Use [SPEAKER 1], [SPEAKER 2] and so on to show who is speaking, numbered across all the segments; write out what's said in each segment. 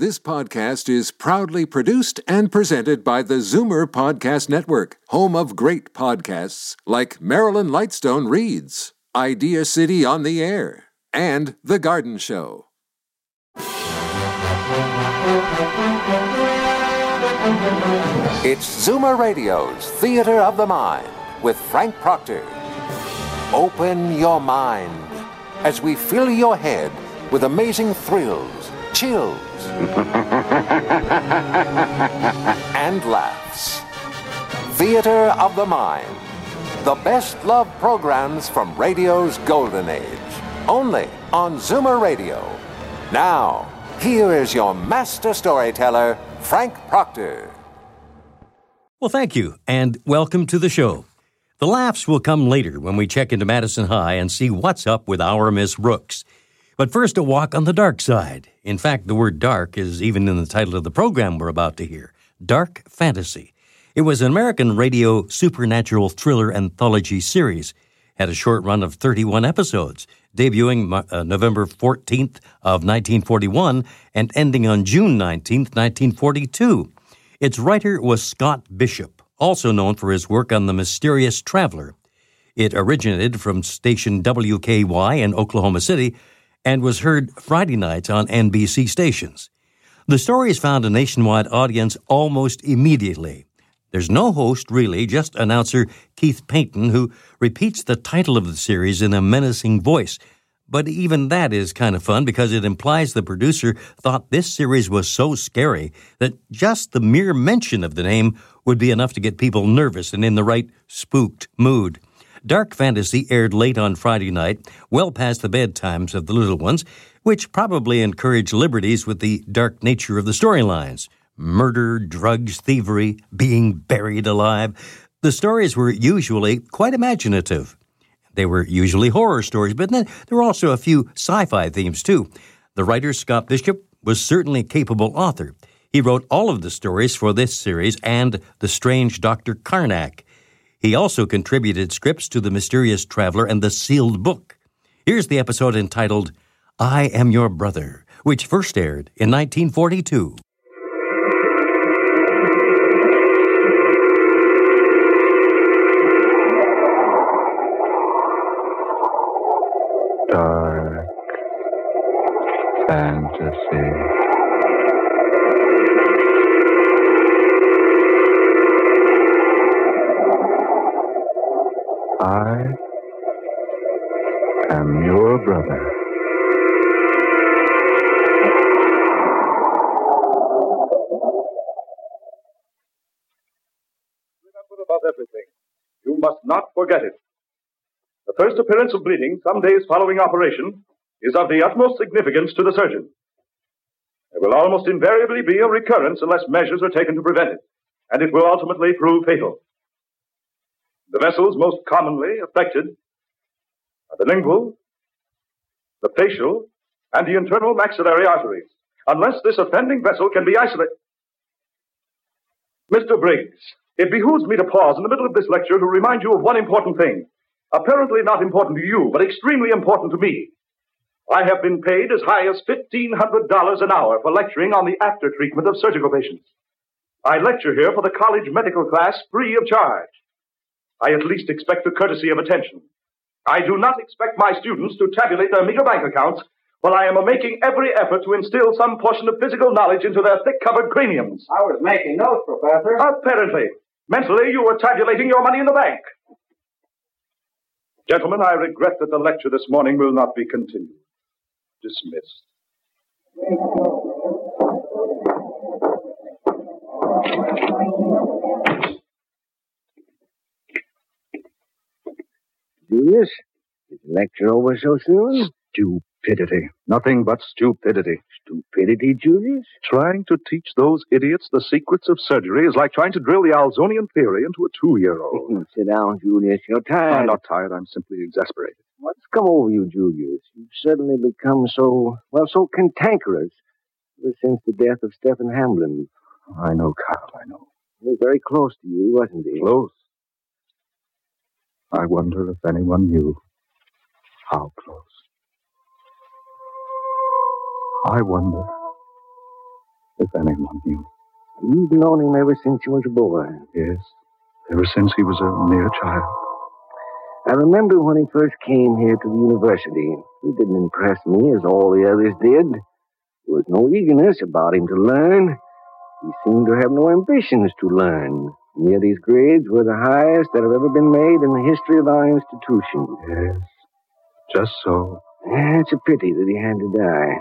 [SPEAKER 1] This podcast is proudly produced and presented by the Zoomer Podcast Network, home of great podcasts like Marilyn Lightstone Reads, Idea City on the Air, and The Garden Show. It's Zoomer Radio's Theater of the Mind with Frank Proctor. Open your mind as we fill your head with amazing thrills, chills, and laughs. Theater of the Mind. The best love programs from radio's golden age. Only on Zoomer Radio. Now, here is your master storyteller, Frank Proctor.
[SPEAKER 2] Well, thank you, and welcome to the show. The laughs will come later when we check into Madison High and see what's up with our Miss Brooks. But first, a walk on the dark side. In fact, the word dark is even in the title of the program we're about to hear, Dark Fantasy. It was an American radio supernatural thriller anthology series. Had a short run of 31 episodes, debuting November 14th of 1941 and ending on June 19th, 1942. Its writer was Scott Bishop, also known for his work on The Mysterious Traveler. It originated from station WKY in Oklahoma City and was heard Friday nights on NBC stations. The stories found a nationwide audience almost immediately. There's no host, really, just announcer Keith Payton, who repeats the title of the series in a menacing voice. But even that is kind of fun because it implies the producer thought this series was so scary that just the mere mention of the name would be enough to get people nervous and in the right spooked mood. Dark Fantasy aired late on Friday night, well past the bedtimes of the little ones, which probably encouraged liberties with the dark nature of the storylines. Murder, drugs, thievery, being buried alive. The stories were usually quite imaginative. They were usually horror stories, but then there were also a few sci-fi themes, too. The writer, Scott Bishop, was certainly a capable author. He wrote all of the stories for this series and The Strange Dr. Karnak. He also contributed scripts to The Mysterious Traveler and The Sealed Book. Here's the episode entitled, I Am Your Brother, which first aired in 1942.
[SPEAKER 3] Dark Fantasy. I am your brother.
[SPEAKER 4] Remember above everything, you must not forget it. The first appearance of bleeding, some days following operation, is of the utmost significance to the surgeon. There will almost invariably be a recurrence unless measures are taken to prevent it, and it will ultimately prove fatal. The vessels most commonly affected are the lingual, the facial, and the internal maxillary arteries, unless this offending vessel can be isolated. Mr. Briggs, it behooves me to pause in the middle of this lecture to remind you of one important thing. Apparently not important to you, but extremely important to me. I have been paid as high as $1,500 an hour for lecturing on the after-treatment of surgical patients. I lecture here for the college medical class free of charge. I at least expect the courtesy of attention. I do not expect my students to tabulate their meager bank accounts, but I am making every effort to instill some portion of physical knowledge into their thick-covered craniums.
[SPEAKER 5] I was making notes, Professor.
[SPEAKER 4] Apparently. Mentally, you were tabulating your money in the bank. Gentlemen, I regret that the lecture this morning will not be continued. Dismissed.
[SPEAKER 5] Julius, is the lecture over so soon?
[SPEAKER 4] Stupidity. Nothing but stupidity.
[SPEAKER 5] Stupidity, Julius?
[SPEAKER 4] Trying to teach those idiots the secrets of surgery is like trying to drill the Alzonian theory into a 2-year-old.
[SPEAKER 5] Sit down, Julius. You're tired.
[SPEAKER 4] I'm not tired. I'm simply exasperated.
[SPEAKER 5] What's come over you, Julius? You've suddenly become so cantankerous ever since the death of Stephen Hamlin.
[SPEAKER 4] I know, Carl, I know.
[SPEAKER 5] He was very close to you, wasn't he?
[SPEAKER 4] Close? I wonder if anyone knew how close. I wonder If anyone knew.
[SPEAKER 5] You've known him ever since he was a boy.
[SPEAKER 4] Yes, ever since he was a mere child.
[SPEAKER 5] I remember when he first came here to the university. He didn't impress me as all the others did. There was no eagerness about him to learn. He seemed to have no ambitions to learn. And yet his grades were the highest that have ever been made in the history of our institution.
[SPEAKER 4] Yes, just so.
[SPEAKER 5] It's a pity that he had to die.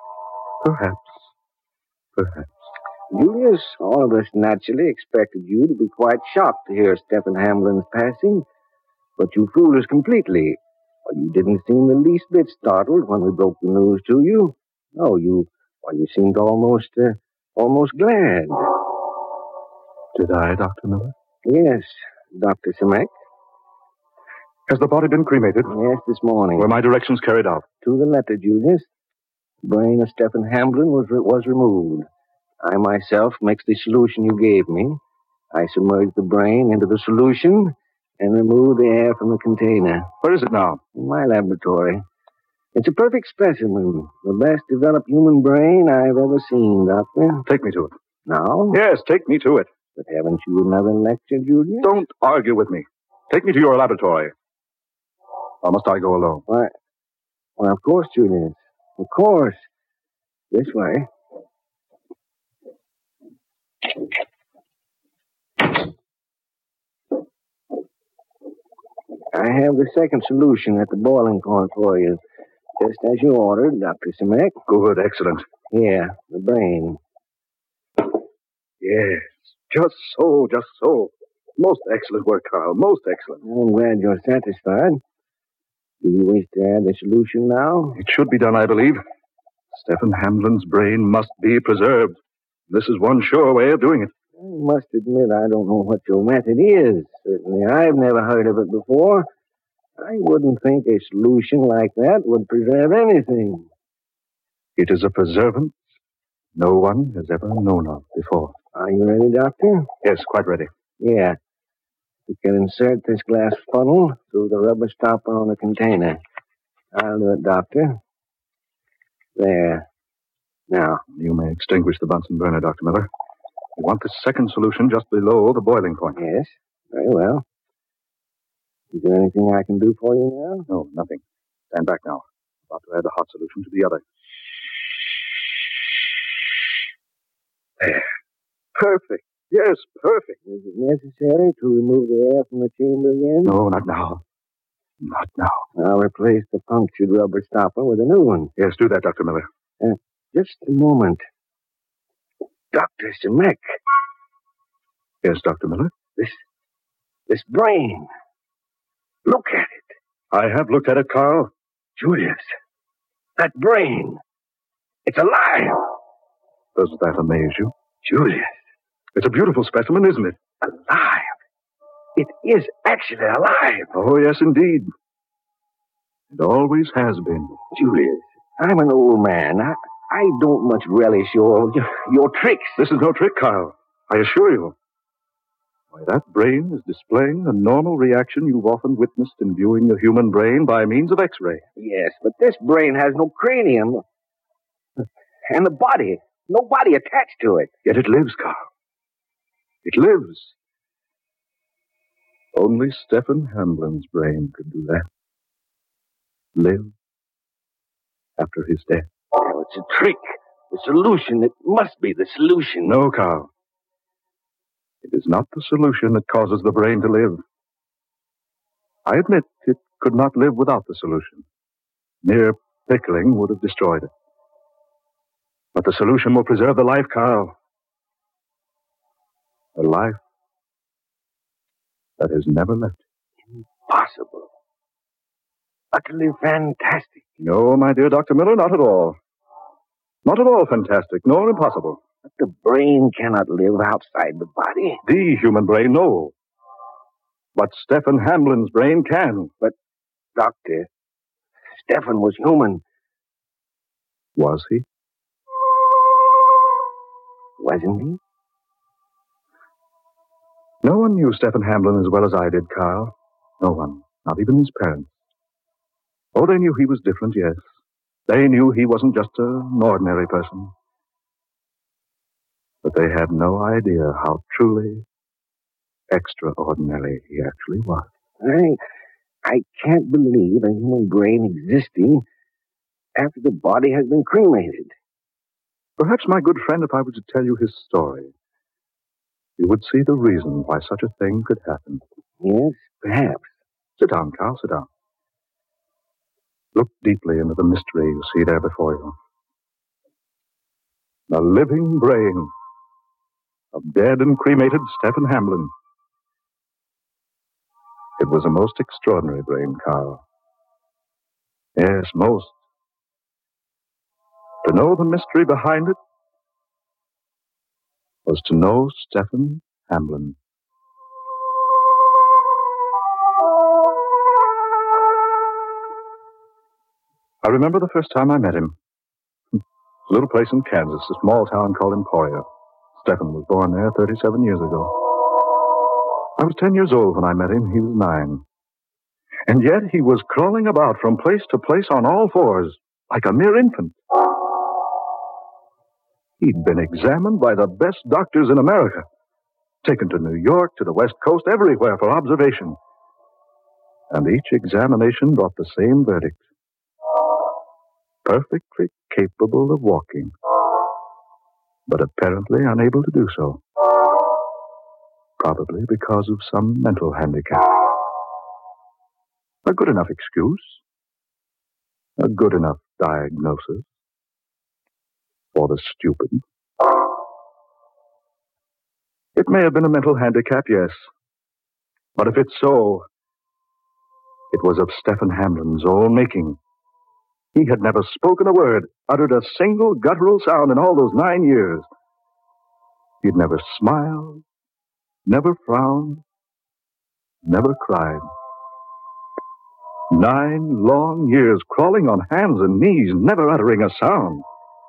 [SPEAKER 4] Perhaps.
[SPEAKER 5] Julius, all of us naturally expected you to be quite shocked to hear Stephen Hamblin's passing, but you fooled us completely. You didn't seem the least bit startled when we broke the news to you. No, you seemed almost glad.
[SPEAKER 4] Did I, Dr. Miller?
[SPEAKER 5] Yes, Dr. Simek.
[SPEAKER 4] Has the body been cremated?
[SPEAKER 5] Yes, this morning.
[SPEAKER 4] Were my directions carried out?
[SPEAKER 5] To the letter, Julius. The brain of Stephen Hamblin was removed. I myself mixed the solution you gave me. I submerged the brain into the solution and removed the air from the container.
[SPEAKER 4] Where is it now?
[SPEAKER 5] In my laboratory. It's a perfect specimen. The best developed human brain I've ever seen, Doctor.
[SPEAKER 4] Take me to it.
[SPEAKER 5] Now?
[SPEAKER 4] Yes, take me to it.
[SPEAKER 5] But haven't you another lecture, Julius?
[SPEAKER 4] Don't argue with me. Take me to your laboratory. Or must I go alone?
[SPEAKER 5] Why, well, of course, Julius. Of course. This way. I have the second solution at the boiling point for you. Just as you ordered, Dr. Simek.
[SPEAKER 4] Good, excellent.
[SPEAKER 5] Here, the brain.
[SPEAKER 4] Yes, just so. Most excellent work, Carl. Most excellent.
[SPEAKER 5] I'm glad you're satisfied. Do you wish to add the solution now?
[SPEAKER 4] It should be done, I believe. Stephen Hamblin's brain must be preserved. This is one sure way of doing it.
[SPEAKER 5] I must admit I don't know what your method is. Certainly, I've never heard of it before. I wouldn't think a solution like that would preserve anything.
[SPEAKER 4] It is a preservance no one has ever known of before.
[SPEAKER 5] Are you ready, Doctor?
[SPEAKER 4] Yes, quite ready.
[SPEAKER 5] Yeah. You can insert this glass funnel through the rubber stopper on the container. I'll do it, Doctor. There. Now.
[SPEAKER 4] You may extinguish the Bunsen burner, Dr. Miller. You want the second solution just below the boiling point.
[SPEAKER 5] Yes. Very well. Is there anything I can do for you now?
[SPEAKER 4] No, nothing. Stand back now. About to add the hot solution to the other. There. Perfect. Yes, perfect.
[SPEAKER 5] Is it necessary to remove the air from the chamber again?
[SPEAKER 4] No, not now. Not now.
[SPEAKER 5] I'll replace the punctured rubber stopper with a new one.
[SPEAKER 4] Yes, do that, Dr. Miller.
[SPEAKER 5] Just a moment. Dr. Simek.
[SPEAKER 4] Yes, Dr. Miller?
[SPEAKER 5] This brain. Look at it.
[SPEAKER 4] I have looked at it, Carl.
[SPEAKER 5] Julius, that brain. It's alive.
[SPEAKER 4] Does that amaze you?
[SPEAKER 5] Julius.
[SPEAKER 4] It's a beautiful specimen, isn't it?
[SPEAKER 5] Alive. It is actually alive.
[SPEAKER 4] Oh, yes, indeed. It always has been.
[SPEAKER 5] Julius, I'm an old man. I don't much relish your tricks.
[SPEAKER 4] This is no trick, Kyle. I assure you. Why, that brain is displaying a normal reaction you've often witnessed in viewing a human brain by means of X-ray.
[SPEAKER 5] Yes, but this brain has no cranium. And the body. No body attached to it.
[SPEAKER 4] Yet it lives, Carl. It lives. Only Stephen Hamblin's brain could do that. Live after his death.
[SPEAKER 5] Oh, it's a trick. The solution. It must be the solution.
[SPEAKER 4] No, Carl. It is not the solution that causes the brain to live. I admit it could not live without the solution. Mere pickling would have destroyed it. But the solution will preserve the life, Carl. A life that has never left.
[SPEAKER 5] Impossible. Utterly fantastic.
[SPEAKER 4] No, my dear Dr. Miller, not at all. Not at all fantastic, nor impossible.
[SPEAKER 5] But the brain cannot live outside the body.
[SPEAKER 4] The human brain, no. But Stephen Hamblin's brain can.
[SPEAKER 5] But, Doctor, Stephen was human.
[SPEAKER 4] Was he?
[SPEAKER 5] Wasn't he?
[SPEAKER 4] No one knew Stephen Hamblin as well as I did, Carl. No one. Not even his parents. Oh, they knew he was different, yes. They knew he wasn't just an ordinary person.
[SPEAKER 3] But they had no idea how truly extraordinary he actually was.
[SPEAKER 5] I can't believe a human brain existing after the body has been cremated.
[SPEAKER 3] Perhaps, my good friend, if I were to tell you his story, you would see the reason why such a thing could happen.
[SPEAKER 5] Yes, perhaps.
[SPEAKER 3] Sit down, Carl, sit down. Look deeply into the mystery you see there before you. The living brain of dead and cremated Stephen Hamblin. It was a most extraordinary brain, Carl. Yes, most. To know the mystery behind it was to know Stephen Hamblin. I remember the first time I met him. A little place in Kansas, a small town called Emporia. Stephen was born there 37 years ago. I was 10 years old when I met him. He was 9. And yet he was crawling about from place to place on all fours, like a mere infant. He'd been examined by the best doctors in America, taken to New York, to the West Coast, everywhere for observation. And each examination brought the same verdict. Perfectly capable of walking, but apparently unable to do so. Probably because of some mental handicap. A good enough excuse. A good enough diagnosis. For the stupid. It may have been a mental handicap, yes. But if it's so, it was of Stephen Hamblin's own making. He had never spoken a word, uttered a single guttural sound in all those 9 years. He'd never smiled, never frowned, never cried. 9 long years crawling on hands and knees, never uttering a sound.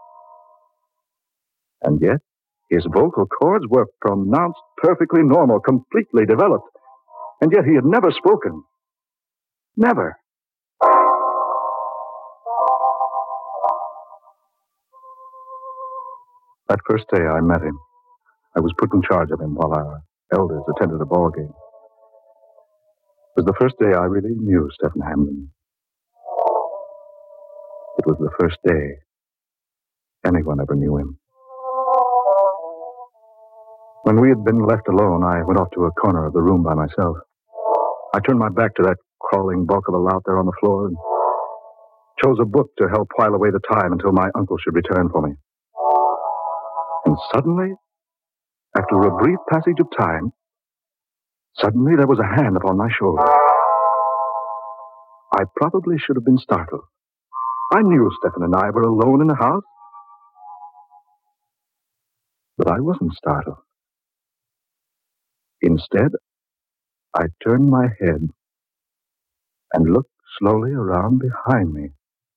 [SPEAKER 3] And yet, his vocal cords were pronounced perfectly normal, completely developed. And yet he had never spoken. Never. That first day I met him, I was put in charge of him while our elders attended a ball game. It was the first day I really knew Stephen Hamblin. It was the first day anyone ever knew him. When we had been left alone, I went off to a corner of the room by myself. I turned my back to that crawling bulk of a lout there on the floor and chose a book to help while away the time until my uncle should return for me. And suddenly, after a brief passage of time, suddenly there was a hand upon my shoulder. I probably should have been startled. I knew Stephen and I were alone in the house. But I wasn't startled. Instead, I turned my head and looked slowly around behind me.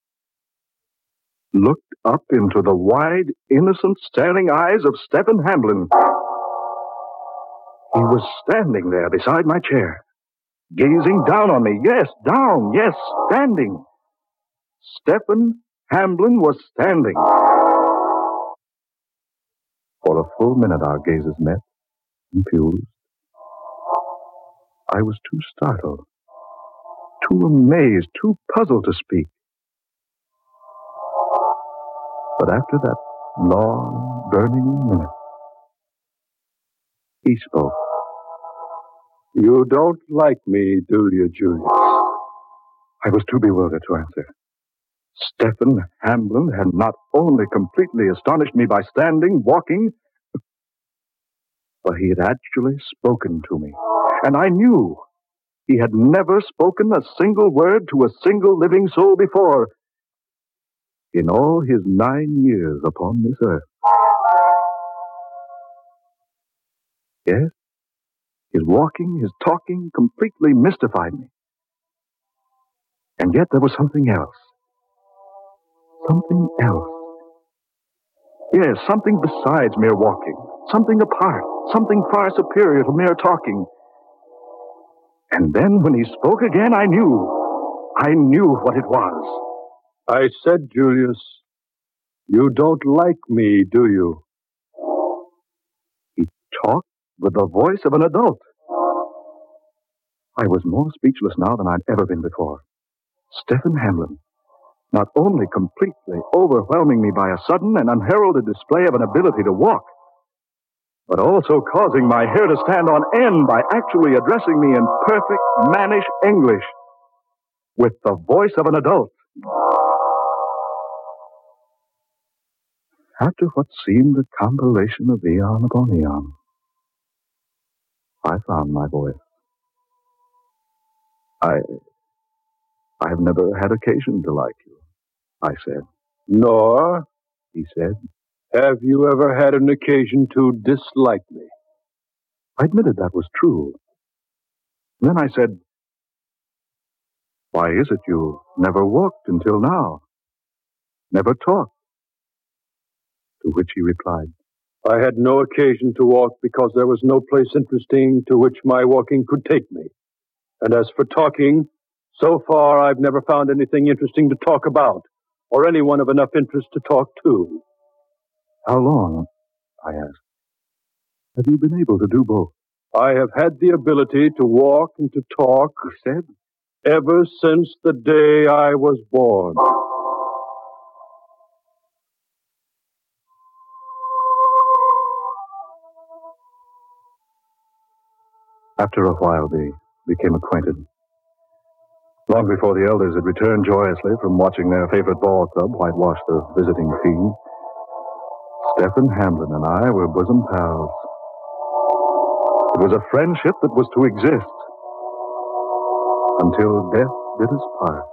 [SPEAKER 3] Looked up into the wide, innocent, staring eyes of Stephen Hamblin. He was standing there beside my chair, gazing down on me. Yes, down, yes, standing. Stephen Hamblin was standing. For a full minute our gazes met and fused. I was too startled, too amazed, too puzzled to speak. But after that long, burning minute, he spoke.
[SPEAKER 6] You don't like me, do you, Julius?
[SPEAKER 3] I was too bewildered to answer. Stephen Hamblin had not only completely astonished me by standing, walking, but he had actually spoken to me. And I knew he had never spoken a single word to a single living soul before in all his 9 years upon this earth. Yes, his walking, his talking completely mystified me. And yet there was something else. Something else. Yes, something besides mere walking. Something apart. Something far superior to mere talking. And then when he spoke again, I knew what it was.
[SPEAKER 6] I said, Julius, you don't like me, do you?
[SPEAKER 3] with the voice of an adult. I was more speechless now than I'd ever been before. Stephen Hamlin, not only completely overwhelming me by a sudden and unheralded display of an ability to walk, but also causing my hair to stand on end by actually addressing me in perfect mannish English with the voice of an adult. After what seemed a compilation of eon upon eon, I found my voice. I have never had occasion to like you, I said.
[SPEAKER 6] Nor,
[SPEAKER 3] He said.
[SPEAKER 6] have you ever had an occasion to dislike me?
[SPEAKER 3] I admitted that was true. Then I said, why is it you never walked until now? Never talked? To which he replied,
[SPEAKER 6] I had no occasion to walk because there was no place interesting to which my walking could take me. And as for talking, so far I've never found anything interesting to talk about, or anyone of enough interest to talk to.
[SPEAKER 3] how long, I asked, have you been able to do both?
[SPEAKER 6] I have had the ability to walk and to talk,
[SPEAKER 3] He said.
[SPEAKER 6] ever since the day I was born.
[SPEAKER 3] After a while, they became acquainted. Long before the elders had returned joyously from watching their favorite ball club whitewash the visiting field, Stephen Hamlin and I were bosom pals. It was a friendship that was to exist until death did us part.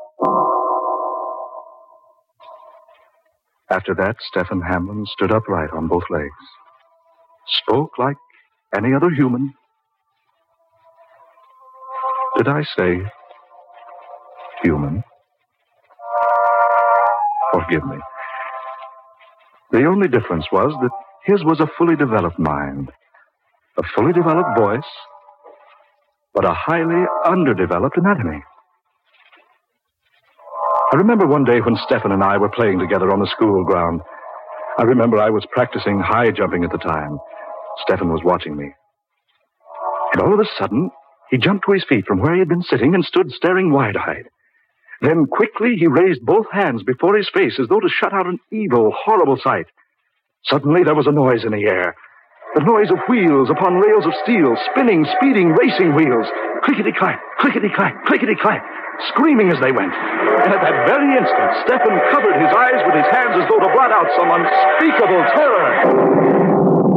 [SPEAKER 3] After that, Stephen Hamlin stood upright on both legs, spoke like any other human. Did I say human? Forgive me. The only difference was that his was a fully developed mind, a fully developed voice, but a highly underdeveloped anatomy. I remember one day when Stephen and I were playing together on the school ground. I remember I was practicing high jumping at the time. Stephen was watching me. And all of a sudden, he jumped to his feet from where he had been sitting and stood staring wide-eyed. Then quickly he raised both hands before his face as though to shut out an evil, horrible sight. Suddenly there was a noise in the air. The noise of wheels upon rails of steel, spinning, speeding, racing wheels. Clickety-clack, clickety-clack, clickety-clack, screaming as they went. And at that very instant, Stephen covered his eyes with his hands as though to blot out some unspeakable terror.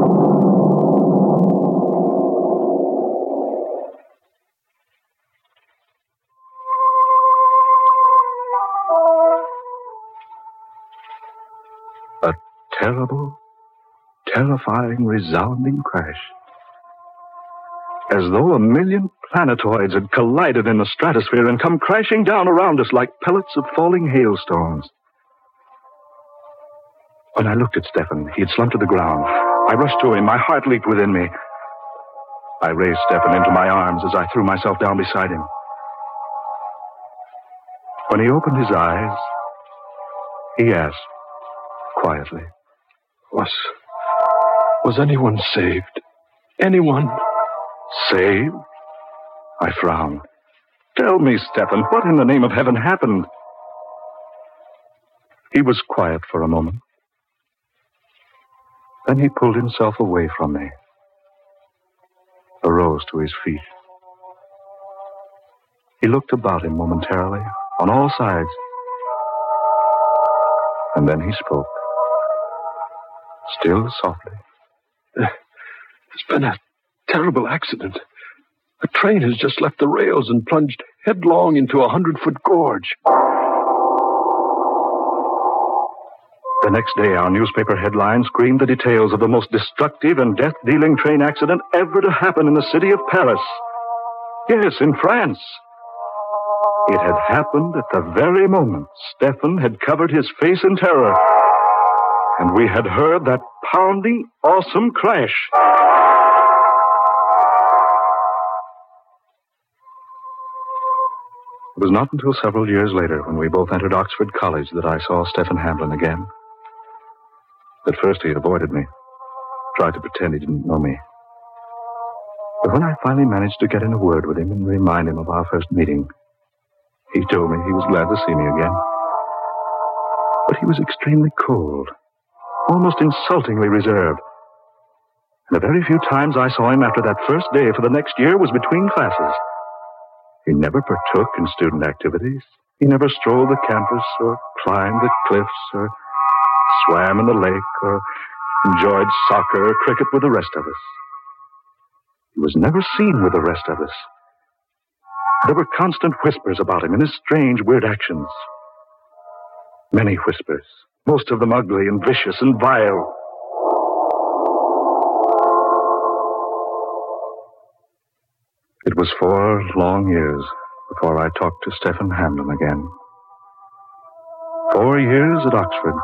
[SPEAKER 3] A terrible, terrifying, resounding crash. As though a million planetoids had collided in the stratosphere and come crashing down around us like pellets of falling hailstones. When I looked at Stephen, he had slumped to the ground. I rushed to him. My heart leaped within me. I raised Stephen into my arms as I threw myself down beside him. When he opened his eyes, he asked quietly,
[SPEAKER 6] Was anyone saved? Anyone?
[SPEAKER 3] Saved? I frowned. Tell me, Stephen, what in the name of heaven happened? He was quiet for a moment. Then he pulled himself away from me, arose to his feet. He looked about him momentarily, on all sides, and then he spoke, still softly.
[SPEAKER 6] There's been a terrible accident. A train has just left the rails and plunged headlong into a 100-foot gorge.
[SPEAKER 3] The next day, our newspaper headlines screamed the details of the most destructive and death-dealing train accident ever to happen in the city of Paris. Yes, in France. It had happened at the very moment Stephen had covered his face in terror, and we had heard that pounding, awesome crash. It was not until several years later, when we both entered Oxford College, that I saw Stephen Hamlin again. At first he had avoided me, tried to pretend he didn't know me. But when I finally managed to get in a word with him and remind him of our first meeting, he told me he was glad to see me again. But he was extremely cold, almost insultingly reserved. And the very few times I saw him after that first day for the next year was between classes. He never partook in student activities. He never strolled the campus or climbed the cliffs or swam in the lake or enjoyed soccer or cricket with the rest of us. He was never seen with the rest of us. There were constant whispers about him and his strange, weird actions. Many whispers, most of them ugly and vicious and vile. It was 4 long years before I talked to Stephen Hamlin again. 4 years at Oxford.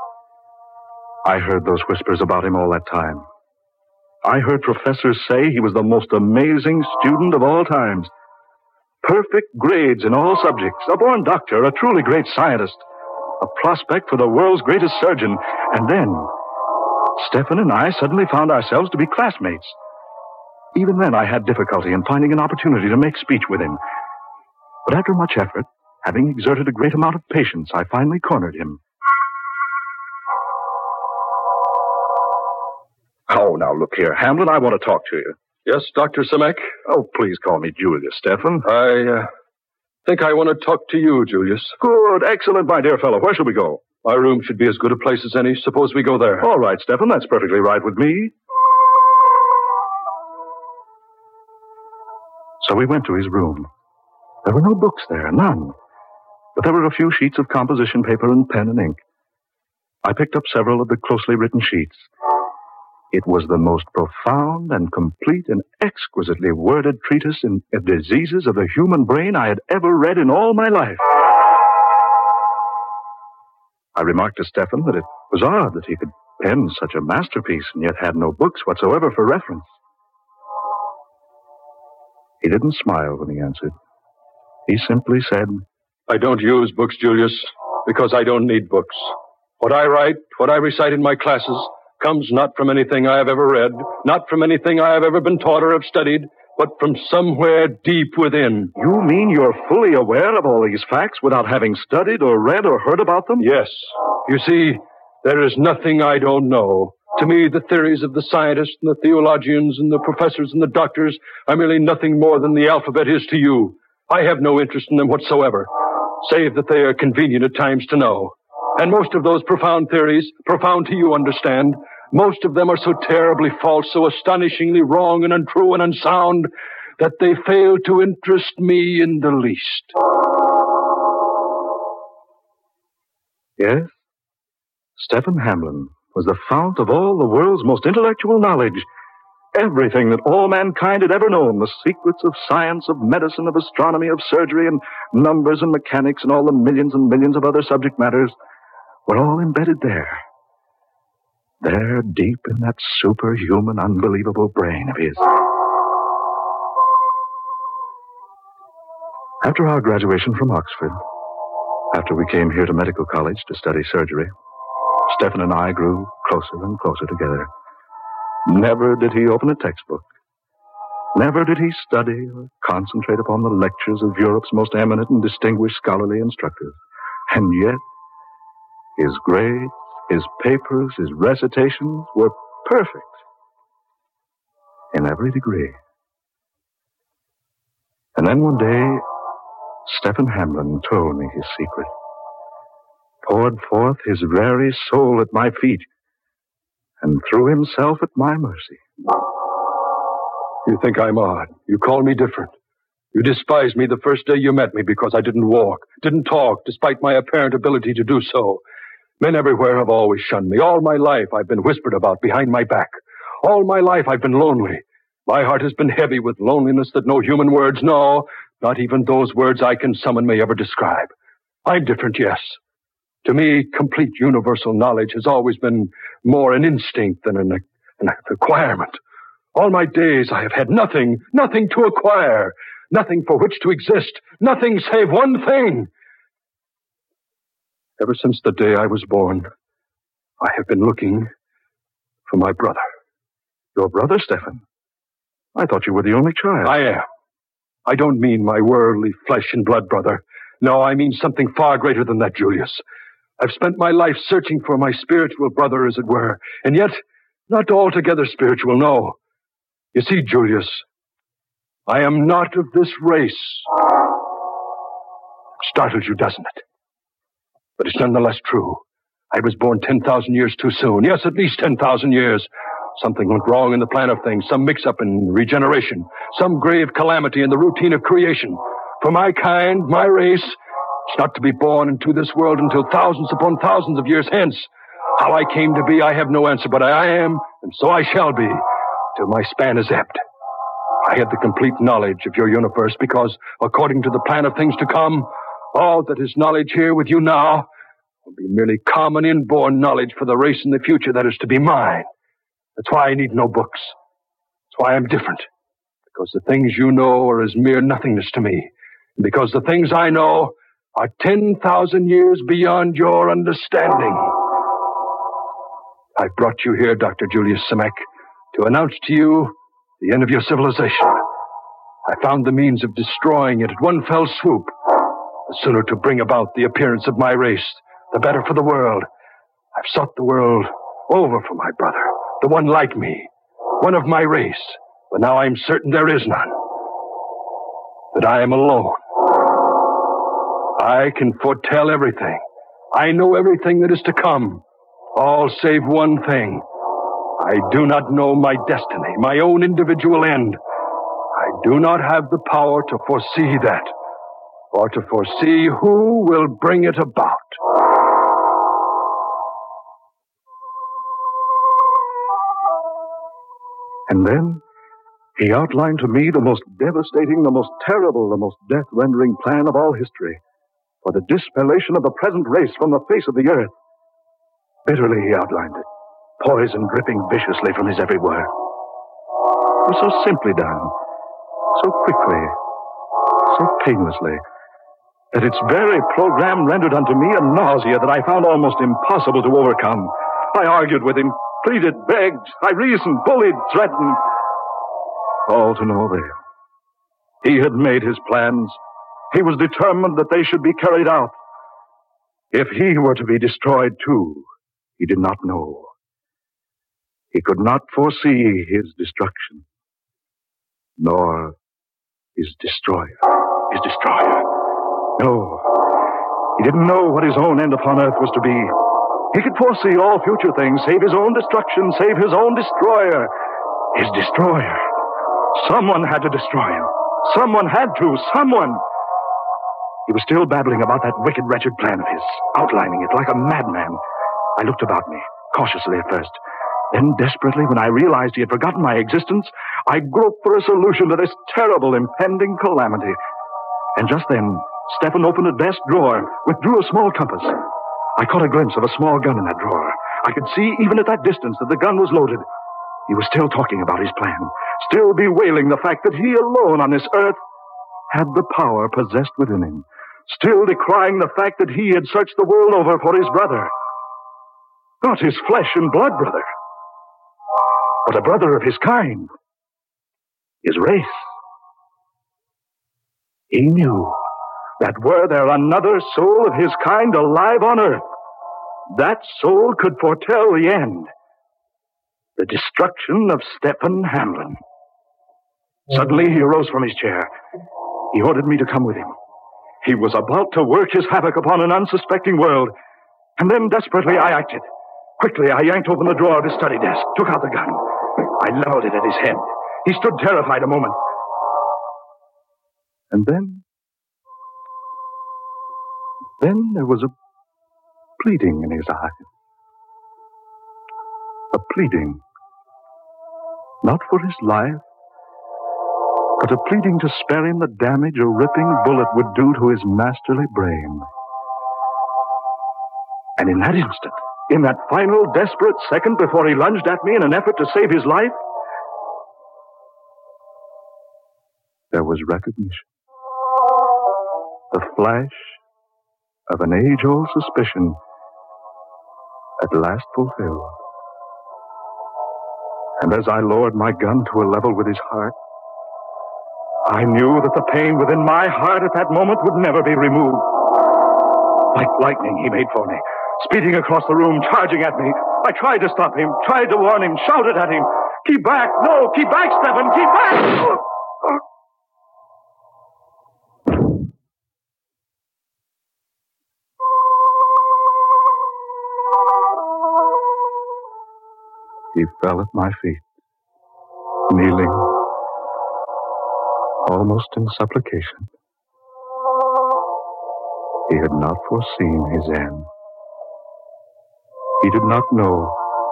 [SPEAKER 3] I heard those whispers about him all that time. I heard professors say he was the most amazing student of all times. Perfect grades in all subjects, a born doctor, a truly great scientist, a prospect for the world's greatest surgeon. And then, Stephen and I suddenly found ourselves to be classmates. Even then, I had difficulty in finding an opportunity to make speech with him. But after much effort, having exerted a great amount of patience, I finally cornered him. Oh, now look here, Hamlin, I want to talk to you.
[SPEAKER 6] Yes, Dr. Simek?
[SPEAKER 3] Oh, please call me Julius, Stephen.
[SPEAKER 6] I think I want to talk to you, Julius.
[SPEAKER 3] Good, excellent, my dear fellow. Where shall we go?
[SPEAKER 6] My room should be as good a place as any. Suppose we go there.
[SPEAKER 3] All right, Stephen, that's perfectly right with me. So we went to his room. There were no books there, none. But there were a few sheets of composition paper and pen and ink. I picked up several of the closely written sheets. It was the most profound and complete and exquisitely worded treatise in diseases of the human brain I had ever read in all my life. I remarked to Stephen that it was odd that he could pen such a masterpiece and yet had no books whatsoever for reference. He didn't smile when he answered. He simply said,
[SPEAKER 6] I don't use books, Julius, because I don't need books. What I write, what I recite in my classes, comes not from anything I have ever read, not from anything I have ever been taught or have studied, but from somewhere deep within.
[SPEAKER 3] You mean you're fully aware of all these facts without having studied or read or heard about them?
[SPEAKER 6] Yes. You see, there is nothing I don't know. To me, the theories of the scientists and the theologians and the professors and the doctors are merely nothing more than the alphabet is to you. I have no interest in them whatsoever, save that they are convenient at times to know. And most of those profound theories, profound to you, understand, most of them are so terribly false, so astonishingly wrong and untrue and unsound, that they fail to interest me in the least.
[SPEAKER 3] Yes? Stephen Hamlin was the fount of all the world's most intellectual knowledge. Everything that all mankind had ever known, the secrets of science, of medicine, of astronomy, of surgery, and numbers and mechanics, and all the millions and millions of other subject matters, were all embedded there. There, deep in that superhuman, unbelievable brain of his. After our graduation from Oxford, after we came here to medical college to study surgery, Stephen and I grew closer and closer together. Never did he open a textbook. Never did he study or concentrate upon the lectures of Europe's most eminent and distinguished scholarly instructors. And yet, his grades, his papers, his recitations were perfect in every degree. And then one day, Stephen Hamlin told me his secret, poured forth his very soul at my feet, and threw himself at my mercy.
[SPEAKER 6] You think I'm odd. You call me different. You despised me the first day you met me because I didn't walk, didn't talk, despite my apparent ability to do so. Men everywhere have always shunned me. All my life I've been whispered about behind my back. All my life I've been lonely. My heart has been heavy with loneliness that no human words, no, not even those words I can summon may ever describe. I'm different, yes. To me, complete universal knowledge has always been more an instinct than an acquirement. All my days I have had nothing to acquire, nothing for which to exist, nothing save one thing. Ever since the day I was born, I have been looking for my brother.
[SPEAKER 3] Your brother, Stephen? I thought you were the only child.
[SPEAKER 6] I am. I don't mean my worldly flesh and blood brother. No, I mean something far greater than that, Julius. I've spent my life searching for my spiritual brother, as it were, and yet not altogether spiritual, no. You see, Julius, I am not of this race. Startles you, doesn't it? But it's nonetheless true. I was born 10,000 years too soon. Yes, at least 10,000 years. Something went wrong in the plan of things, some mix-up in regeneration, some grave calamity in the routine of creation. For my kind, my race, it's not to be born into this world until thousands upon thousands of years hence. How I came to be, I have no answer, but I am, and so I shall be, till my span is ebbed. I have the complete knowledge of your universe because, according to the plan of things to come, all that is knowledge here with you now will be merely common inborn knowledge for the race in the future that is to be mine. That's why I need no books. That's why I'm different. Because the things you know are as mere nothingness to me. And because the things I know are 10,000 years beyond your understanding. I brought you here, Dr. Julius Simek, to announce to you the end of your civilization. I found the means of destroying it at one fell swoop. The sooner to bring about the appearance of my race, the better for the world. I've sought the world over for my brother. The one like me, one of my race, but now I'm certain there is none. That I am alone. I can foretell everything. I know everything that is to come, all save one thing. I do not know my destiny, my own individual end. I do not have the power to foresee that, or to foresee who will bring it about.
[SPEAKER 3] And then he outlined to me the most devastating, the most terrible, the most death-rendering plan of all history for the dispellation of the present race from the face of the earth. Bitterly he outlined it, poison dripping viciously from his every word. It was so simply done, so quickly, so painlessly, that its very program rendered unto me a nausea that I found almost impossible to overcome. I argued with him, pleaded, begged, I reasoned, bullied, threatened. All to no avail. He had made his plans. He was determined that they should be carried out. If he were to be destroyed too, he did not know. He could not foresee his destruction, nor his destroyer. His destroyer. No, he didn't know what his own end upon earth was to be. He could foresee all future things, save his own destruction, save his own destroyer. His destroyer. Someone had to destroy him. Someone had to. Someone. He was still babbling about that wicked, wretched plan of his, outlining it like a madman. I looked about me, cautiously at first. Then, desperately, when I realized he had forgotten my existence, I groped for a solution to this terrible, impending calamity. And just then, Stephan opened a desk drawer, withdrew a small compass. I caught a glimpse of a small gun in that drawer. I could see, even at that distance, that the gun was loaded. He was still talking about his plan, still bewailing the fact that he alone on this earth had the power possessed within him, still decrying the fact that he had searched the world over for his brother. Not his flesh and blood brother, but a brother of his kind, his race. He knew that were there another soul of his kind alive on earth, that soul could foretell the end, the destruction of Stephan Hamlin. Suddenly he arose from his chair. He ordered me to come with him. He was about to work his havoc upon an unsuspecting world. And then desperately I acted. Quickly I yanked open the drawer of his study desk, took out the gun. I leveled it at his head. He stood terrified a moment. And then there was a pleading in his eyes. A pleading, not for his life, but a pleading to spare him the damage a ripping bullet would do to his masterly brain. And in that instant, in that final desperate second before he lunged at me in an effort to save his life, there was recognition. The flash of an age-old suspicion at last fulfilled. And as I lowered my gun to a level with his heart,
[SPEAKER 4] I knew that the pain within my heart at that moment would never be removed. Like lightning, he made for me, speeding across the room, charging at me. I tried to stop him, tried to warn him, shouted at him. Keep back! No, keep back, Stephen! Keep back!
[SPEAKER 3] He fell at my feet, kneeling, almost in supplication. He had not foreseen his end. He did not know.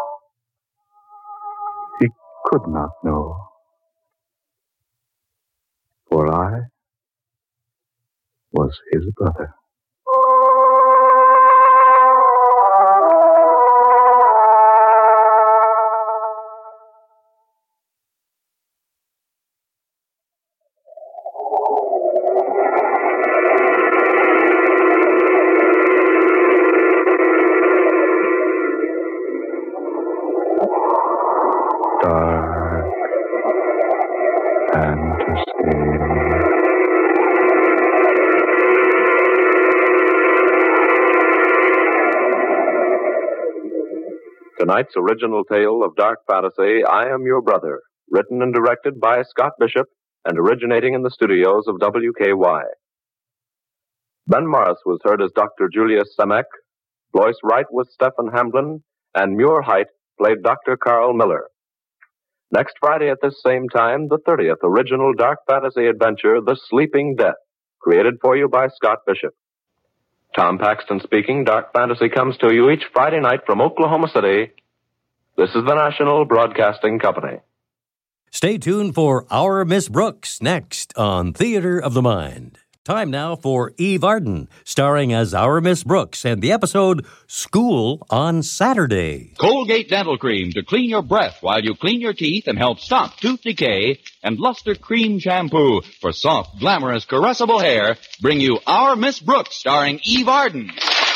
[SPEAKER 3] He could not know. For I was his brother. Dark and to stay.
[SPEAKER 7] Tonight's original tale of dark fantasy, I Am Your Brother, written and directed by Scott Bishop and originating in the studios of WKY. Ben Morris was heard as Dr. Julius Semek, Lois Wright was Stephen Hamblin, and Muir Height played Dr. Carl Miller. Next Friday at this same time, the 30th original dark fantasy adventure, The Sleeping Death, created for you by Scott Bishop. Tom Paxton speaking. Dark Fantasy comes to you each Friday night from Oklahoma City. This is the National Broadcasting Company.
[SPEAKER 2] Stay tuned for Our Miss Brooks next on Theater of the Mind. Time now for Eve Arden, starring as Our Miss Brooks, and the episode School on Saturday.
[SPEAKER 8] Colgate Dental Cream to clean your breath while you clean your teeth and help stop tooth decay, and Luster Cream Shampoo for soft, glamorous, caressable hair bring you Our Miss Brooks, starring Eve Arden.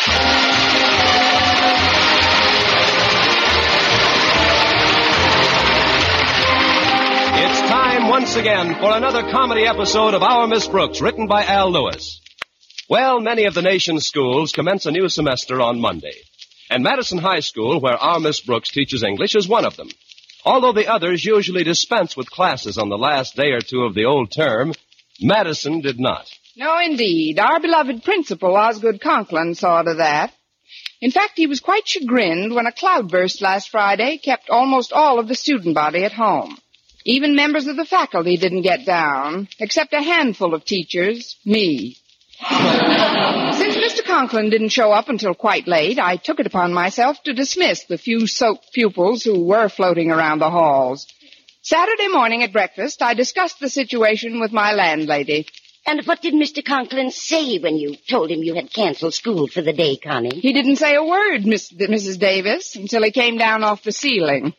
[SPEAKER 8] It's time once again for another comedy episode of Our Miss Brooks, written by Al Lewis. Well, many of the nation's schools commence a new semester on Monday. And Madison High School, where Our Miss Brooks teaches English, is one of them. Although the others usually dispense with classes on the last day or two of the old term, Madison did not.
[SPEAKER 9] No, indeed. Our beloved principal, Osgood Conklin, saw to that. In fact, he was quite chagrined when a cloudburst last Friday kept almost all of the student body at home. Even members of the faculty didn't get down, except a handful of teachers, me. Since Mr. Conklin didn't show up until quite late, I took it upon myself to dismiss the few soaked pupils who were floating around the halls. Saturday morning at breakfast, I discussed the situation with my landlady.
[SPEAKER 10] And what did Mr. Conklin say when you told him you had canceled school for the day, Connie?
[SPEAKER 9] He didn't say a word, Mrs. Davis, until he came down off the ceiling.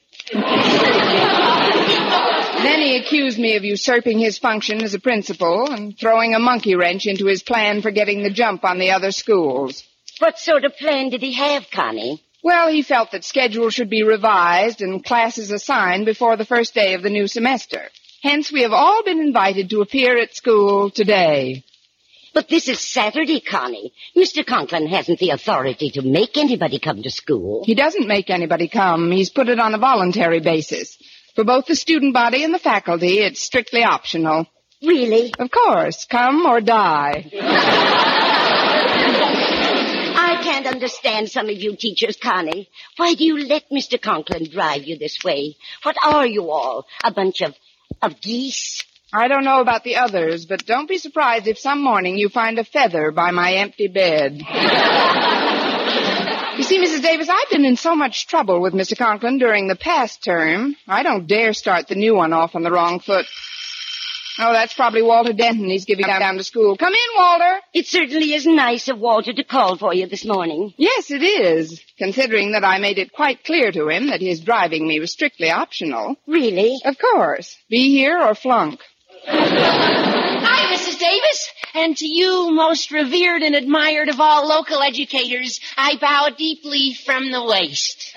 [SPEAKER 9] Then he accused me of usurping his function as a principal and throwing a monkey wrench into his plan for getting the jump on the other schools.
[SPEAKER 10] What sort of plan did he have, Connie?
[SPEAKER 9] Well, he felt that schedules should be revised and classes assigned before the first day of the new semester. Hence, we have all been invited to appear at school today.
[SPEAKER 10] But this is Saturday, Connie. Mr. Conklin hasn't the authority to make anybody come to school.
[SPEAKER 9] He doesn't make anybody come. He's put it on a voluntary basis. For both the student body and the faculty, it's strictly optional.
[SPEAKER 10] Really?
[SPEAKER 9] Of course. Come or die.
[SPEAKER 10] I can't understand some of you teachers, Connie. Why do you let Mr. Conklin drive you this way? What are you all? A bunch of geese?
[SPEAKER 9] I don't know about the others, but don't be surprised if some morning you find a feather by my empty bed. You see, Mrs. Davis, I've been in so much trouble with Mr. Conklin during the past term, I don't dare start the new one off on the wrong foot. Oh, that's probably Walter Denton. He's giving down to school. Come in, Walter.
[SPEAKER 10] It certainly is nice of Walter to call for you this morning.
[SPEAKER 9] Yes, it is, considering that I made it quite clear to him that his driving me was strictly optional.
[SPEAKER 10] Really?
[SPEAKER 9] Of course. Be here or flunk.
[SPEAKER 11] Hi, Mrs. Davis. And to you, most revered and admired of all local educators, I bow deeply from the waist.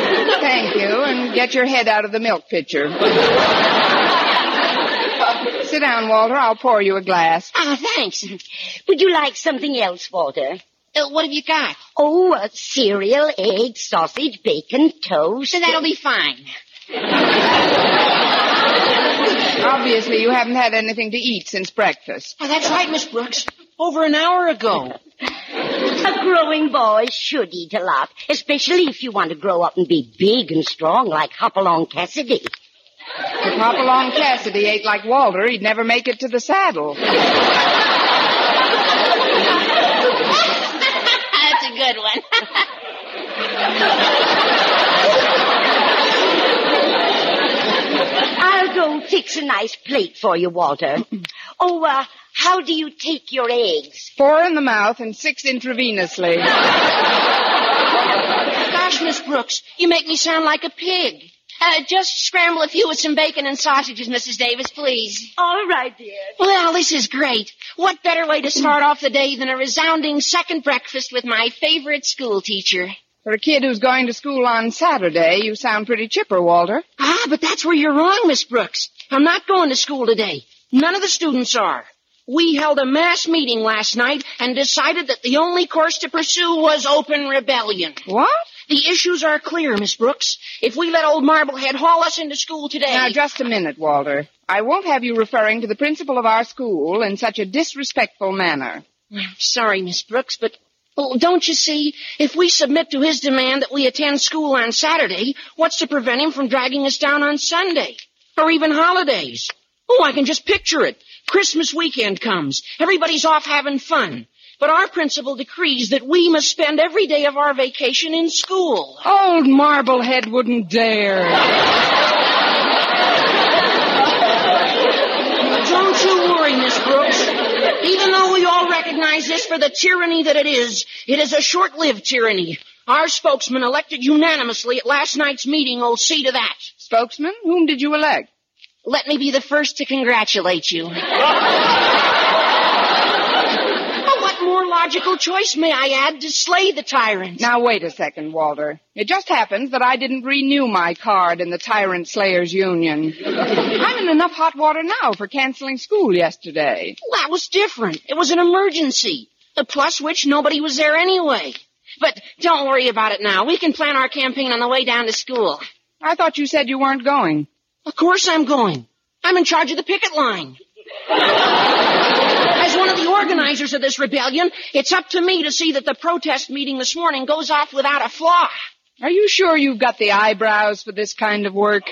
[SPEAKER 9] Thank you, and get your head out of the milk pitcher. Sit down, Walter. I'll pour you a glass.
[SPEAKER 11] Oh, thanks.
[SPEAKER 10] Would you like something else, Walter?
[SPEAKER 11] What have you got?
[SPEAKER 10] Oh, cereal, eggs, sausage, bacon, toast.
[SPEAKER 11] So that'll be fine.
[SPEAKER 9] Obviously, you haven't had anything to eat since breakfast.
[SPEAKER 11] Oh, that's right, Miss Brooks. Over an hour ago.
[SPEAKER 10] A growing boy should eat a lot, especially if you want to grow up and be big and strong like Hopalong Cassidy.
[SPEAKER 9] If Hopalong Cassidy ate like Walter, he'd never make it to the saddle.
[SPEAKER 11] That's a good one.
[SPEAKER 10] I'll go fix a nice plate for you, Walter. Oh, how do you take your eggs?
[SPEAKER 9] 4 in the mouth and 6 intravenously.
[SPEAKER 11] Gosh, Miss Brooks, you make me sound like a pig. Just scramble a few with some bacon and sausages, Mrs. Davis, please.
[SPEAKER 10] All right, dear.
[SPEAKER 11] Well, this is great. What better way to start off the day than a resounding second breakfast with my favorite school teacher?
[SPEAKER 9] For a kid who's going to school on Saturday, you sound pretty chipper, Walter.
[SPEAKER 11] Ah, but that's where you're wrong, Miss Brooks. I'm not going to school today. None of the students are. We held a mass meeting last night and decided that the only course to pursue was open rebellion.
[SPEAKER 9] What?
[SPEAKER 11] The issues are clear, Miss Brooks. If we let old Marblehead haul us into school today...
[SPEAKER 9] Now, just a minute, Walter. I won't have you referring to the principal of our school in such a disrespectful manner.
[SPEAKER 11] Sorry, Miss Brooks, but... Well, don't you see? If we submit to his demand that we attend school on Saturday, what's to prevent him from dragging us down on Sunday? Or even holidays? Oh, I can just picture it. Christmas weekend comes. Everybody's off having fun. But our principal decrees that we must spend every day of our vacation in school.
[SPEAKER 9] Old Marblehead wouldn't dare.
[SPEAKER 11] Don't you worry, Miss Brooks. Even though we all recognize this for the tyranny that it is a short-lived tyranny. Our spokesman elected unanimously at last night's meeting will see to that.
[SPEAKER 9] Spokesman? Whom did you elect?
[SPEAKER 11] Let me be the first to congratulate you. What more logical choice, may I add, to slay the tyrant?
[SPEAKER 9] Now, wait a second, Walter. It just happens that I didn't renew my card in the Tyrant Slayers Union. I'm in enough hot water now for canceling school yesterday.
[SPEAKER 11] Well, that was different. It was an emergency. Plus which nobody was there anyway. But don't worry about it now. We can plan our campaign on the way down to school.
[SPEAKER 9] I thought you said you weren't going.
[SPEAKER 11] Of course I'm going. I'm in charge of the picket line. As one of the organizers of this rebellion, it's up to me to see that the protest meeting this morning goes off without a flaw.
[SPEAKER 9] Are you sure you've got the eyebrows for this kind of work?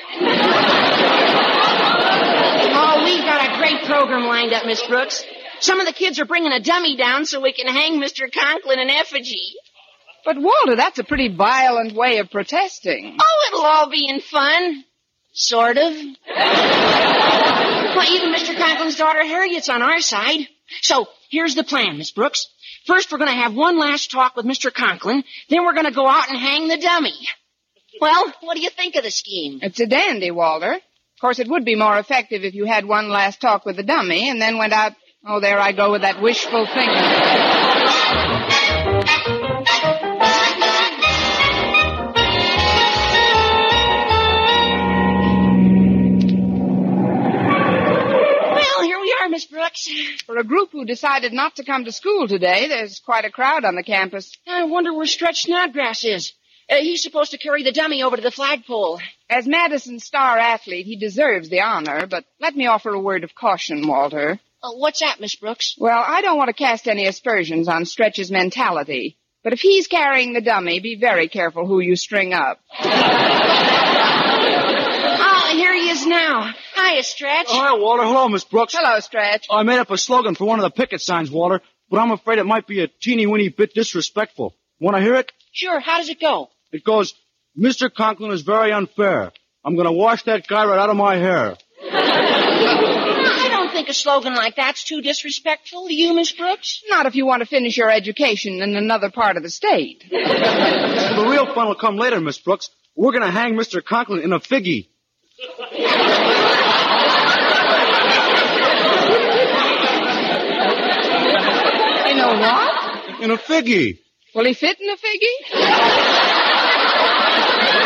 [SPEAKER 11] Oh, we've got a great program lined up, Miss Brooks. Some of the kids are bringing a dummy down so we can hang Mr. Conklin in effigy.
[SPEAKER 9] But, Walter, that's a pretty violent way of protesting.
[SPEAKER 11] Oh, it'll all be in fun. Sort of. Well, even Mr. Conklin's daughter Harriet's on our side. So, here's the plan, Miss Brooks. First, we're going to have one last talk with Mr. Conklin. Then we're going to go out and hang the dummy. Well, what do you think of the scheme?
[SPEAKER 9] It's a dandy, Walter. Of course, it would be more effective if you had one last talk with the dummy and then went out... Oh, there I go with that wishful thinking.
[SPEAKER 11] Miss Brooks.
[SPEAKER 9] For a group who decided not to come to school today, there's quite a crowd on the campus.
[SPEAKER 11] I wonder where Stretch Snodgrass is. He's supposed to carry the dummy over to the flagpole.
[SPEAKER 9] As Madison's star athlete, he deserves the honor, but let me offer a word of caution, Walter.
[SPEAKER 11] What's that, Miss Brooks?
[SPEAKER 9] Well, I don't want to cast any aspersions on Stretch's mentality, but if he's carrying the dummy, be very careful who you string up.
[SPEAKER 11] Here he is now. Hiya, Stretch.
[SPEAKER 12] Oh, hi, Walter. Hello, Miss Brooks.
[SPEAKER 9] Hello, Stretch.
[SPEAKER 12] I made up a slogan for one of the picket signs, Walter, but I'm afraid it might be a teeny-weeny bit disrespectful. Want to hear it?
[SPEAKER 11] Sure. How does it go?
[SPEAKER 12] It goes, Mr. Conklin is very unfair. I'm going to wash that guy right out of my hair.
[SPEAKER 11] I don't think a slogan like that's too disrespectful. Do you, Miss Brooks?
[SPEAKER 9] Not if you want to finish your education in another part of the state.
[SPEAKER 12] Well, the real fun will come later, Miss Brooks. We're going to hang Mr. Conklin in a figgy.
[SPEAKER 9] You know what?
[SPEAKER 12] In a figgy.
[SPEAKER 9] Will he fit in a figgy?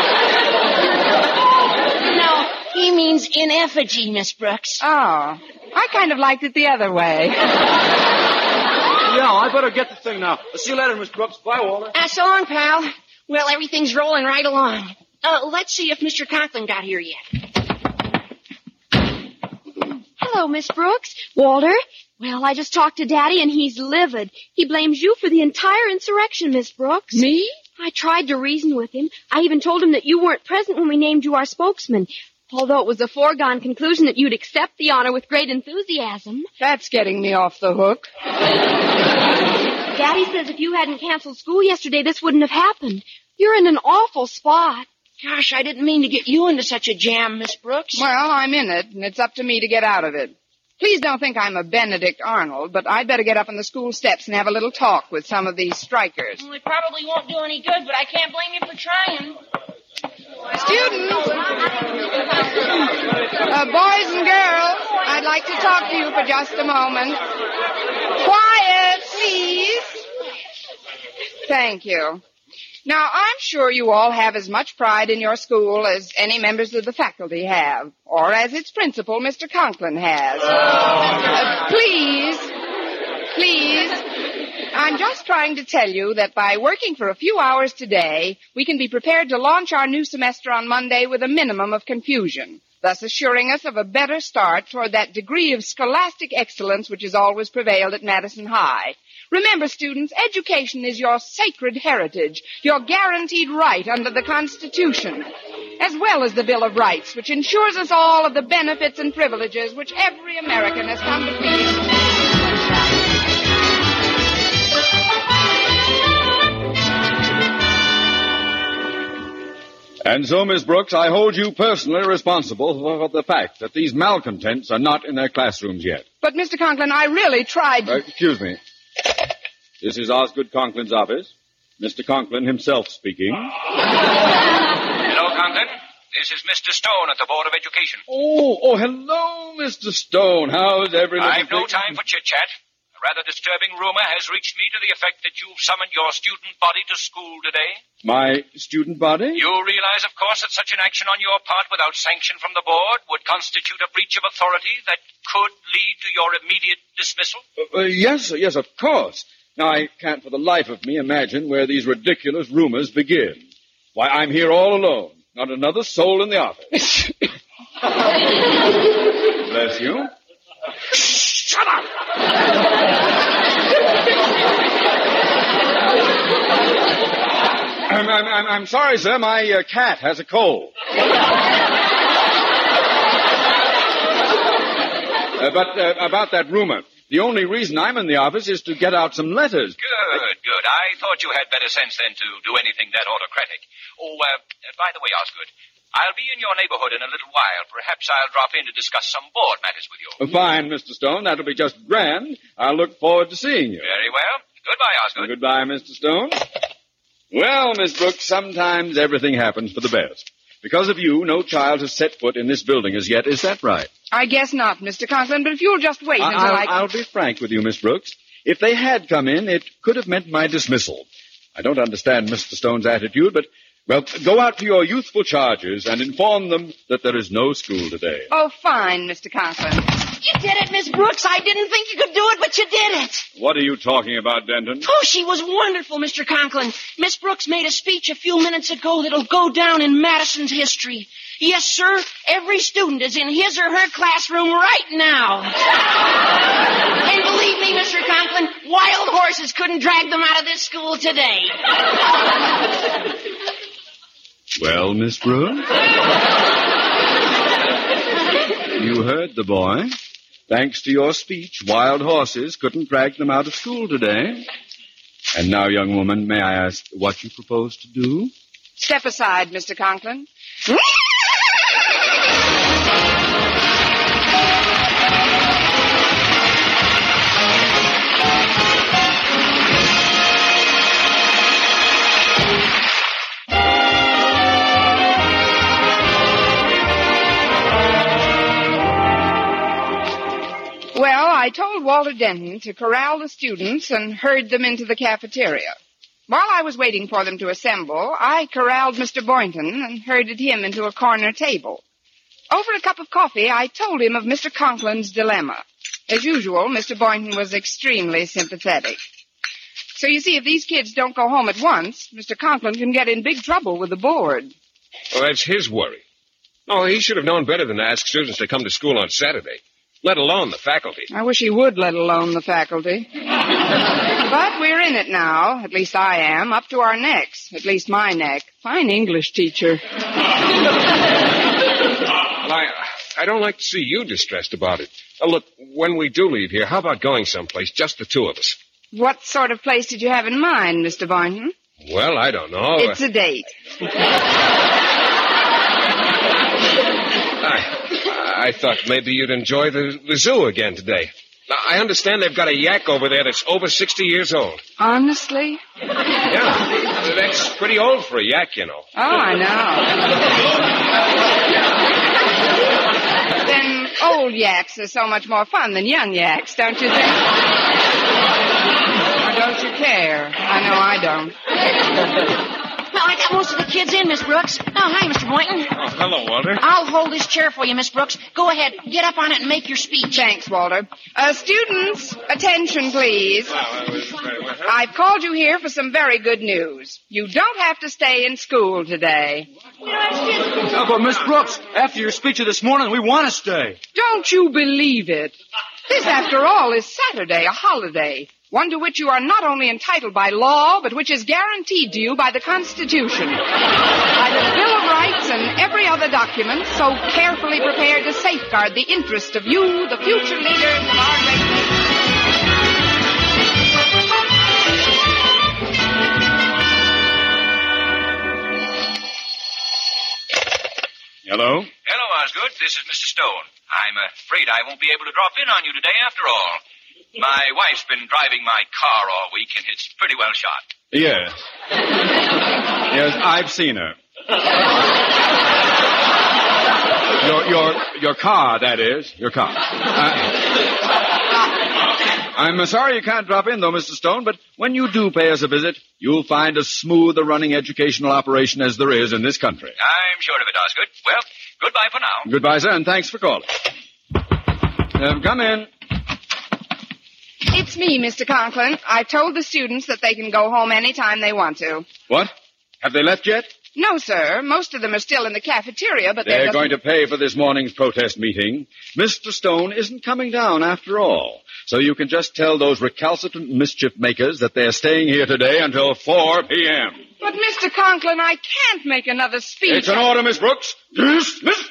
[SPEAKER 11] No, he means in effigy, Miss Brooks.
[SPEAKER 9] Oh. I kind of liked it the other way.
[SPEAKER 12] Yeah, I better get the thing now. See you later, Miss Brooks. Bye, Walter.
[SPEAKER 11] So long, pal. Well, everything's rolling right along. Let's see if Mr. Conklin got here yet.
[SPEAKER 13] Hello, Miss Brooks. Walter? Well, I just talked to Daddy, and he's livid. He blames you for the entire insurrection, Miss Brooks.
[SPEAKER 9] Me?
[SPEAKER 13] I tried to reason with him. I even told him that you weren't present when we named you our spokesman, although it was a foregone conclusion that you'd accept the honor with great enthusiasm.
[SPEAKER 9] That's getting me off the hook.
[SPEAKER 13] Daddy says if you hadn't canceled school yesterday, this wouldn't have happened. You're in an awful spot.
[SPEAKER 11] Gosh, I didn't mean to get you into such a jam, Miss Brooks.
[SPEAKER 9] Well, I'm in it, and it's up to me to get out of it. Please don't think I'm a Benedict Arnold, but I'd better get up on the school steps and have a little talk with some of these strikers.
[SPEAKER 11] Well, it probably won't do any good, but I can't blame you for trying.
[SPEAKER 9] Students! Boys and girls, I'd like to talk to you for just a moment. Quiet, please. Thank you. Now, I'm sure you all have as much pride in your school as any members of the faculty have, or as its principal, Mr. Conklin, has. Please, I'm just trying to tell you that by working for a few hours today, we can be prepared to launch our new semester on Monday with a minimum of confusion, thus assuring us of a better start toward that degree of scholastic excellence which has always prevailed at Madison High. Remember, students, education is your sacred heritage, your guaranteed right under the Constitution, as well as the Bill of Rights, which ensures us all of the benefits and privileges which every American has come to feel.
[SPEAKER 12] And so, Miss Brooks, I hold you personally responsible for the fact that these malcontents are not in their classrooms yet.
[SPEAKER 9] But, Mr. Conklin, I really tried to...
[SPEAKER 12] Excuse me. This is Osgood Conklin's office. Mr. Conklin himself speaking.
[SPEAKER 14] Hello, Conklin. This is Mr. Stone at the Board of Education.
[SPEAKER 12] Oh, hello, Mr. Stone. How's everything?
[SPEAKER 14] I've no time for chit-chat. A rather disturbing rumor has reached me to the effect that you've summoned your student body to school today.
[SPEAKER 12] My student body?
[SPEAKER 14] You realize, of course, that such an action on your part without sanction from the board would constitute a breach of authority that could lead to your immediate dismissal?
[SPEAKER 12] Yes, of course. Now, I can't for the life of me imagine where these ridiculous rumors begin. Why, I'm here all alone. Not another soul in the office. Bless you.
[SPEAKER 14] Shut up!
[SPEAKER 12] I'm sorry, sir. My cat has a cold. But about that rumor. The only reason I'm in the office is to get out some letters.
[SPEAKER 14] Good. I thought you had better sense than to do anything that autocratic. Oh, by the way, Osgood, I'll be in your neighborhood in a little while. Perhaps I'll drop in to discuss some board matters with you.
[SPEAKER 12] Fine, Mr. Stone. That'll be just grand. I'll look forward to seeing you.
[SPEAKER 14] Very well. Goodbye, Osgood.
[SPEAKER 12] Goodbye, Mr. Stone. Well, Miss Brooks, sometimes everything happens for the best. Because of you, no child has set foot in this building as yet. Is that right?
[SPEAKER 9] I guess not, Mr. Conklin, but if you'll just wait until
[SPEAKER 12] I'll be frank with you, Miss Brooks. If they had come in, it could have meant my dismissal. I don't understand Mr. Stone's attitude, but, well, go out to your youthful charges and inform them that there is no school today.
[SPEAKER 9] Oh, fine, Mr. Conklin.
[SPEAKER 11] You did it, Miss Brooks. I didn't think you could do it, but you did it.
[SPEAKER 12] What are you talking about, Denton?
[SPEAKER 11] Oh, she was wonderful, Mr. Conklin. Miss Brooks made a speech a few minutes ago that'll go down in Madison's history. Yes, sir. Every student is in his or her classroom right now. And believe me, Mr. Conklin, wild horses couldn't drag them out of this school today.
[SPEAKER 12] Well, Miss Brooks? You heard the boy. Thanks to your speech, wild horses couldn't drag them out of school today. And now, young woman, may I ask what you propose to do?
[SPEAKER 9] Step aside, Mr. Conklin. Well, I told Walter Denton to corral the students and herd them into the cafeteria. While I was waiting for them to assemble, I corralled Mr. Boynton and herded him into a corner table. Over a cup of coffee, I told him of Mr. Conklin's dilemma. As usual, Mr. Boynton was extremely sympathetic. So you see, if these kids don't go home at once, Mr. Conklin can get in big trouble with the board.
[SPEAKER 15] Well, that's his worry. Oh, he should have known better than to ask students to come to school on Saturday, let alone the faculty.
[SPEAKER 9] I wish he would let alone the faculty. But we're in it now. At least I am. Up to our necks. At least my neck. Fine English teacher.
[SPEAKER 15] Well, I don't like to see you distressed about it. Look, when we do leave here, how about going someplace, just the two of us?
[SPEAKER 9] What sort of place did you have in mind, Mr. Boynton?
[SPEAKER 15] Well, I don't know.
[SPEAKER 9] It's a date.
[SPEAKER 15] I thought maybe you'd enjoy the zoo again today. Now, I understand they've got a yak over there that's over 60 years old.
[SPEAKER 9] Honestly?
[SPEAKER 15] Yeah, that's pretty old for a yak, you know.
[SPEAKER 9] Oh, I know. Then old yaks are so much more fun than young yaks, don't you think? Or don't you care? I know I don't.
[SPEAKER 11] Well, I got most of the kids in, Miss Brooks. Oh, hi, Mr. Boynton.
[SPEAKER 15] Oh, hello, Walter.
[SPEAKER 11] I'll hold this chair for you, Miss Brooks. Go ahead. Get up on it and make your speech.
[SPEAKER 9] Thanks, Walter. Students, attention, please. I've called you here for some very good news. You don't have to stay in school today.
[SPEAKER 16] Oh, but Miss Brooks, after your speech of this morning, we want to stay.
[SPEAKER 9] Don't you believe it? This, after all, is Saturday, a holiday. One to which you are not only entitled by law, but which is guaranteed to you by the Constitution, by the Bill of Rights and every other document so carefully prepared to safeguard the interest of you, the future leaders of our great nation.
[SPEAKER 12] Hello?
[SPEAKER 14] Hello, Osgood. This is Mr. Stone. I'm afraid I won't be able to drop in on you today after all. My wife's been driving my car all week, and it's pretty well shot.
[SPEAKER 12] Yes. Yes, I've seen her. Your car, that is. Your car. I'm sorry you can't drop in, though, Mr. Stone, but when you do pay us a visit, you'll find as smooth a running educational operation as there is in this country.
[SPEAKER 14] I'm sure of it, Osgood. Well, goodbye for now.
[SPEAKER 12] Goodbye, sir, and thanks for calling. Come in.
[SPEAKER 9] It's me, Mr. Conklin. I've told the students that they can go home any time they want to.
[SPEAKER 12] What? Have they left yet?
[SPEAKER 9] No, sir. Most of them are still in the cafeteria, but
[SPEAKER 12] they're going to pay for this morning's protest meeting. Mr. Stone isn't coming down after all. So you can just tell those recalcitrant mischief makers that they're staying here today until 4 p.m.
[SPEAKER 9] But, Mr. Conklin, I can't make another speech.
[SPEAKER 12] It's an order, Miss Brooks. Dismiss.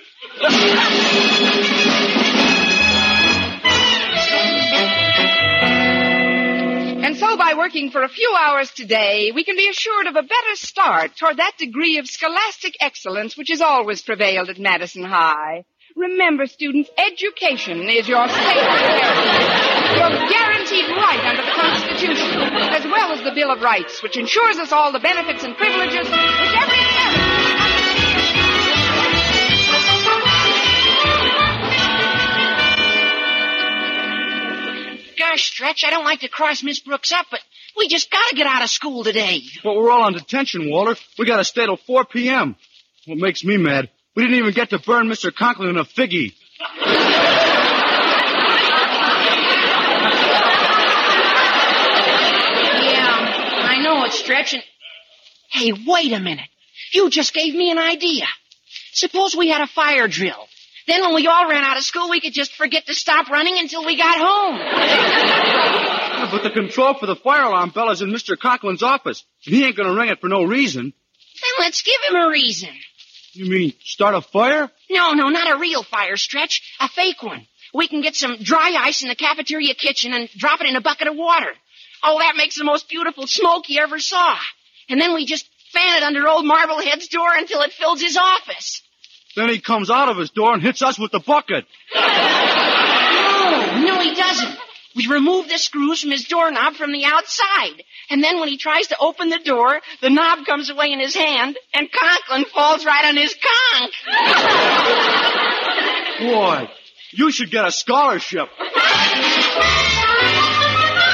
[SPEAKER 9] And so by working for a few hours today, we can be assured of a better start toward that degree of scholastic excellence which has always prevailed at Madison High. Remember, students, education is your sacred heritage, your guaranteed right under the Constitution, as well as the Bill of Rights, which ensures us all the benefits and privileges which every American...
[SPEAKER 11] Gosh, Stretch, I don't like to cross Miss Brooks up, but we just gotta get out of school today.
[SPEAKER 16] But we're all on detention, Walter. We gotta stay till 4 p.m. What makes me mad, we didn't even get to burn Mr. Conklin in a figgy.
[SPEAKER 11] Yeah, I know it's Stretch, and... Hey, wait a minute. You just gave me an idea. Suppose we had a fire drill. Then when we all ran out of school, we could just forget to stop running until we got home.
[SPEAKER 16] Yeah, but the control for the fire alarm bell is in Mr. Conklin's office. And he ain't going to ring it for no reason.
[SPEAKER 11] Then let's give him a reason.
[SPEAKER 16] You mean start a fire?
[SPEAKER 11] No, not a real fire, Stretch. A fake one. We can get some dry ice in the cafeteria kitchen and drop it in a bucket of water. Oh, that makes the most beautiful smoke you ever saw. And then we just fan it under old Marblehead's door until it fills his office.
[SPEAKER 16] Then he comes out of his door and hits us with the bucket.
[SPEAKER 11] No, he doesn't. We remove the screws from his doorknob from the outside. And then when he tries to open the door, the knob comes away in his hand, and Conklin falls right on his conch.
[SPEAKER 16] Boy, you should get a scholarship.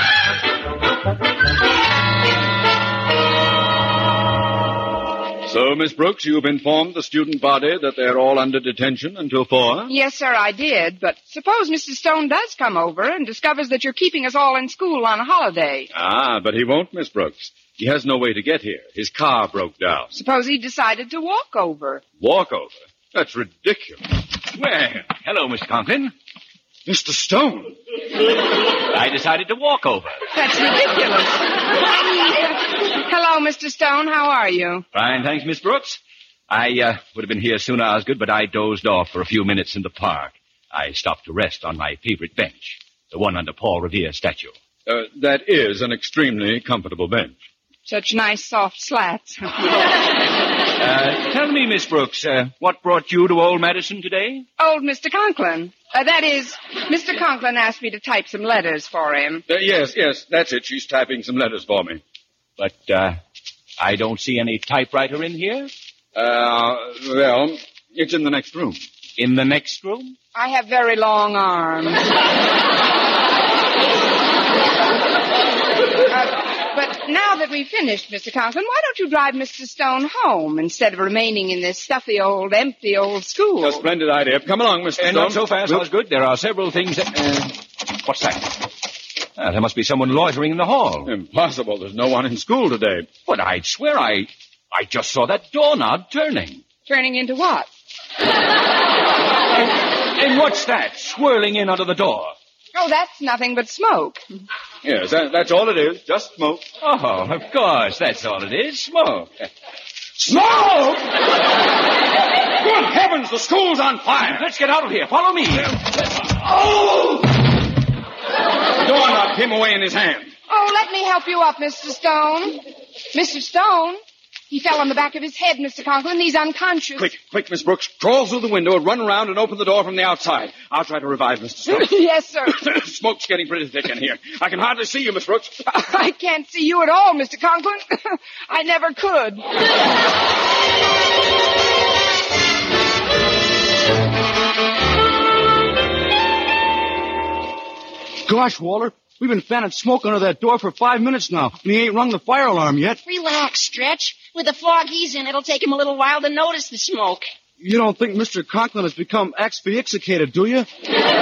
[SPEAKER 12] So So, Miss Brooks, you've informed the student body that they're all under detention until 4?
[SPEAKER 9] Yes, sir, I did. But suppose Mr. Stone does come over and discovers that you're keeping us all in school on a holiday.
[SPEAKER 12] Ah, but he won't, Miss Brooks. He has no way to get here. His car broke down.
[SPEAKER 9] Suppose he decided to walk over.
[SPEAKER 12] Walk over? That's ridiculous.
[SPEAKER 14] Well, hello, Mr. Conklin.
[SPEAKER 12] Mr. Stone.
[SPEAKER 14] I decided to walk over.
[SPEAKER 9] That's ridiculous. Hello, Mr. Stone. How are you?
[SPEAKER 14] Fine, thanks, Miss Brooks. I would have been here sooner, Osgood, but I dozed off for a few minutes in the park. I stopped to rest on my favorite bench, the one under Paul Revere's statue.
[SPEAKER 12] That is an extremely comfortable bench.
[SPEAKER 9] Such nice, soft slats.
[SPEAKER 14] Tell me, Miss Brooks, what brought you to Old Madison today?
[SPEAKER 9] Old Mr. Conklin. That is, Mr. Conklin asked me to type some letters for him.
[SPEAKER 12] Yes, that's it. She's typing some letters for me.
[SPEAKER 14] But, I don't see any typewriter in here.
[SPEAKER 12] Well, it's in the next room.
[SPEAKER 14] In the next room?
[SPEAKER 9] I have very long arms. But now that we've finished, Mr. Conklin, why don't you drive Mr. Stone home instead of remaining in this stuffy old, empty old school?
[SPEAKER 12] A splendid idea. Come along, Mr. Stone.
[SPEAKER 14] Not so fast, Osgood. There are several things that... what's that? There must be someone loitering in the hall.
[SPEAKER 12] Impossible. There's no one in school today.
[SPEAKER 14] But I'd swear I just saw that doorknob turning.
[SPEAKER 9] Turning into what?
[SPEAKER 14] And what's that swirling in under the door?
[SPEAKER 9] Oh, that's nothing but smoke.
[SPEAKER 12] Yes, that's all it is. Just smoke.
[SPEAKER 14] Oh, of course. That's all it is. Smoke.
[SPEAKER 12] Smoke! Good heavens, the school's on fire.
[SPEAKER 14] Let's get out of here. Follow me.
[SPEAKER 12] Oh! The doorknob came away in his hand.
[SPEAKER 9] Oh, let me help you up, Mr. Stone. Mr. Stone? He fell on the back of his head, Mr. Conklin. He's unconscious.
[SPEAKER 12] Quick, Miss Brooks. Crawl through the window and run around and open the door from the outside. I'll try to revive Mr. Stone.
[SPEAKER 9] Yes, sir.
[SPEAKER 12] Smoke's getting pretty thick in here. I can hardly see you, Miss Brooks.
[SPEAKER 9] I can't see you at all, Mr. Conklin. I never could.
[SPEAKER 16] Gosh, Walter, we've been fanning smoke under that door for 5 minutes now, and he ain't rung the fire alarm yet.
[SPEAKER 11] Relax, Stretch. With the fog he's in, it'll take him a little while to notice the smoke.
[SPEAKER 16] You don't think Mr. Conklin has become asphyxiated, do you?
[SPEAKER 11] No,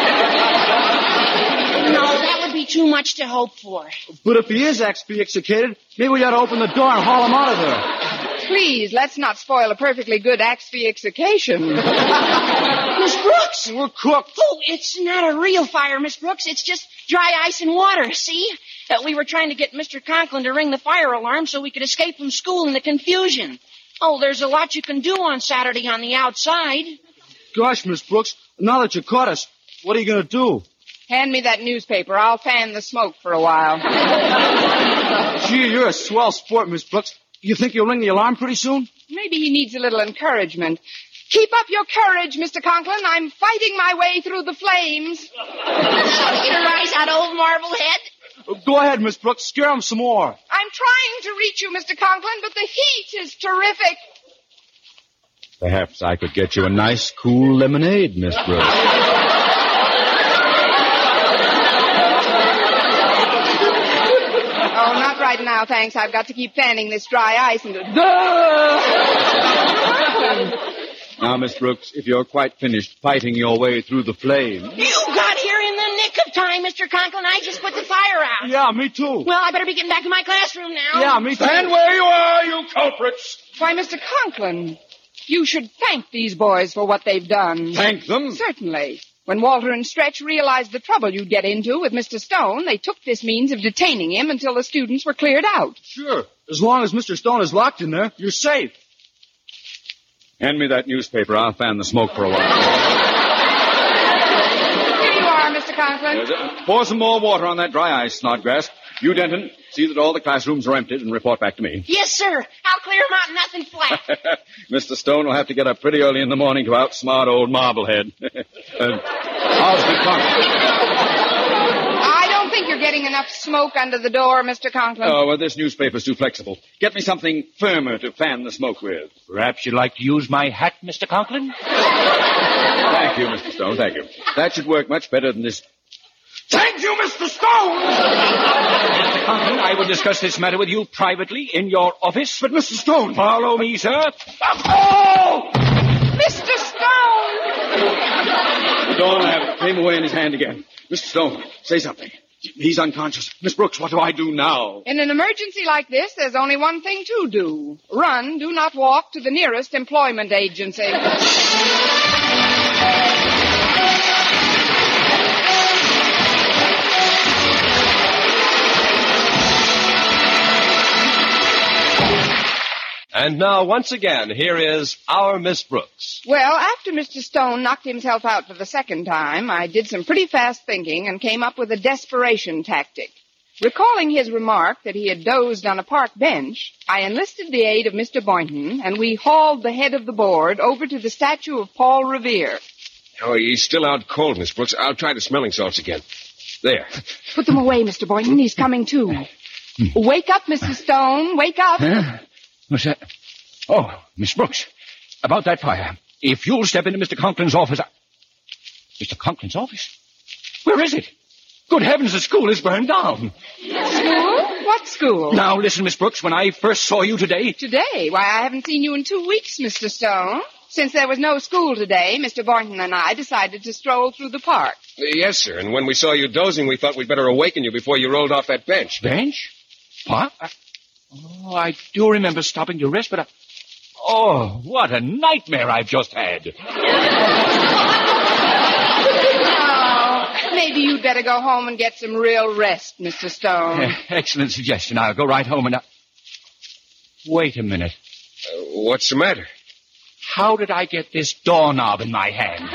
[SPEAKER 11] that would be too much to hope for.
[SPEAKER 16] But if he is asphyxiated, maybe we ought to open the door and haul him out of there.
[SPEAKER 9] Please, let's not spoil a perfectly good asphyxication.
[SPEAKER 11] Miss Brooks!
[SPEAKER 16] We're cooked.
[SPEAKER 11] Oh, it's not a real fire, Miss Brooks. It's just dry ice and water, see? We were trying to get Mr. Conklin to ring the fire alarm so we could escape from school in the confusion. Oh, there's a lot you can do on Saturday on the outside.
[SPEAKER 16] Gosh, Miss Brooks, now that you caught us, what are you going to do?
[SPEAKER 9] Hand me that newspaper. I'll fan the smoke for a while.
[SPEAKER 16] Gee, you're a swell sport, Miss Brooks. You think you'll ring the alarm pretty soon?
[SPEAKER 9] Maybe he needs a little encouragement. Keep up your courage, Mr. Conklin. I'm fighting my way through the flames.
[SPEAKER 11] You rise out old Marblehead?
[SPEAKER 16] Go ahead, Miss Brooks. Scare him some more.
[SPEAKER 9] I'm trying to reach you, Mr. Conklin, but the heat is terrific.
[SPEAKER 12] Perhaps I could get you a nice, cool lemonade, Miss Brooks.
[SPEAKER 9] Oh, not right now, thanks. I've got to keep fanning this dry ice and...
[SPEAKER 12] Now, Miss Brooks, if you're quite finished fighting your way through the flames...
[SPEAKER 11] You got here in the nick of time, Mr. Conklin. I just put the fire out.
[SPEAKER 16] Yeah, me too.
[SPEAKER 11] Well, I better be getting back to my classroom now.
[SPEAKER 16] Yeah, me too.
[SPEAKER 12] Stand where you are, you culprits!
[SPEAKER 9] Why, Mr. Conklin, you should thank these boys for what they've done.
[SPEAKER 12] Thank them?
[SPEAKER 9] Certainly. When Walter and Stretch realized the trouble you'd get into with Mr. Stone, they took this means of detaining him until the students were cleared out.
[SPEAKER 16] Sure. As long as Mr. Stone is locked in there, you're safe.
[SPEAKER 12] Hand me that newspaper. I'll fan the smoke for a while.
[SPEAKER 9] Here you are, Mr. Conklin.
[SPEAKER 12] Pour some more water on that dry ice, Snodgrass. You, Denton, see that all the classrooms are emptied and report back to me.
[SPEAKER 11] Yes, sir. I'll clear them out nothing flat.
[SPEAKER 12] Mr. Stone will have to get up pretty early in the morning to outsmart old Marblehead. Osgood Conklin.
[SPEAKER 9] I don't think you're getting enough smoke under the door, Mr. Conklin.
[SPEAKER 12] Oh, well, this newspaper's too flexible. Get me something firmer to fan the smoke with.
[SPEAKER 14] Perhaps you'd like to use my hat, Mr. Conklin?
[SPEAKER 12] Thank you, Mr. Stone, thank you. That should work much better than this Thank you, Mr. Stone! Mr. Conklin, I will discuss this matter with you privately in your office. But, Mr. Stone... Follow me, sir. Oh!
[SPEAKER 9] Mr. Stone!
[SPEAKER 12] Don't have it. Came away in his hand again. Mr. Stone, say something. He's unconscious. Miss Brooks, what do I do now?
[SPEAKER 9] In an emergency like this, there's only one thing to do. Run, do not walk to the nearest employment agency.
[SPEAKER 8] And now, once again, here is our Miss Brooks.
[SPEAKER 9] Well, after Mr. Stone knocked himself out for the second time, I did some pretty fast thinking and came up with a desperation tactic. Recalling his remark that he had dozed on a park bench, I enlisted the aid of Mr. Boynton, and we hauled the head of the board over to the statue of Paul Revere.
[SPEAKER 15] Oh, he's still out cold, Miss Brooks. I'll try the smelling salts again. There.
[SPEAKER 9] Put them away, Mr. Boynton. He's coming to. Wake up, Mr. Stone. Wake up.
[SPEAKER 12] Huh? What's that? Oh, Miss Brooks, about that fire. If you'll step into Mr. Conklin's office... Mr. Conklin's office? Where is it? Good heavens, the school is burned down.
[SPEAKER 9] School? What school?
[SPEAKER 12] Now, listen, Miss Brooks, when I first saw you today...
[SPEAKER 9] Today? Why, I haven't seen you in 2 weeks, Mr. Stone. Since there was no school today, Mr. Boynton and I decided to stroll through the park.
[SPEAKER 15] Yes, sir. And when we saw you dozing, we thought we'd better awaken you before you rolled off that bench.
[SPEAKER 12] Bench? What? Oh, I do remember stopping to rest, but oh, what a nightmare I've just had.
[SPEAKER 9] Oh, maybe you'd better go home and get some real rest, Mr. Stone.
[SPEAKER 12] Excellent suggestion. I'll go right home and... Wait a minute.
[SPEAKER 15] What's the matter?
[SPEAKER 12] How did I get this doorknob in my hand?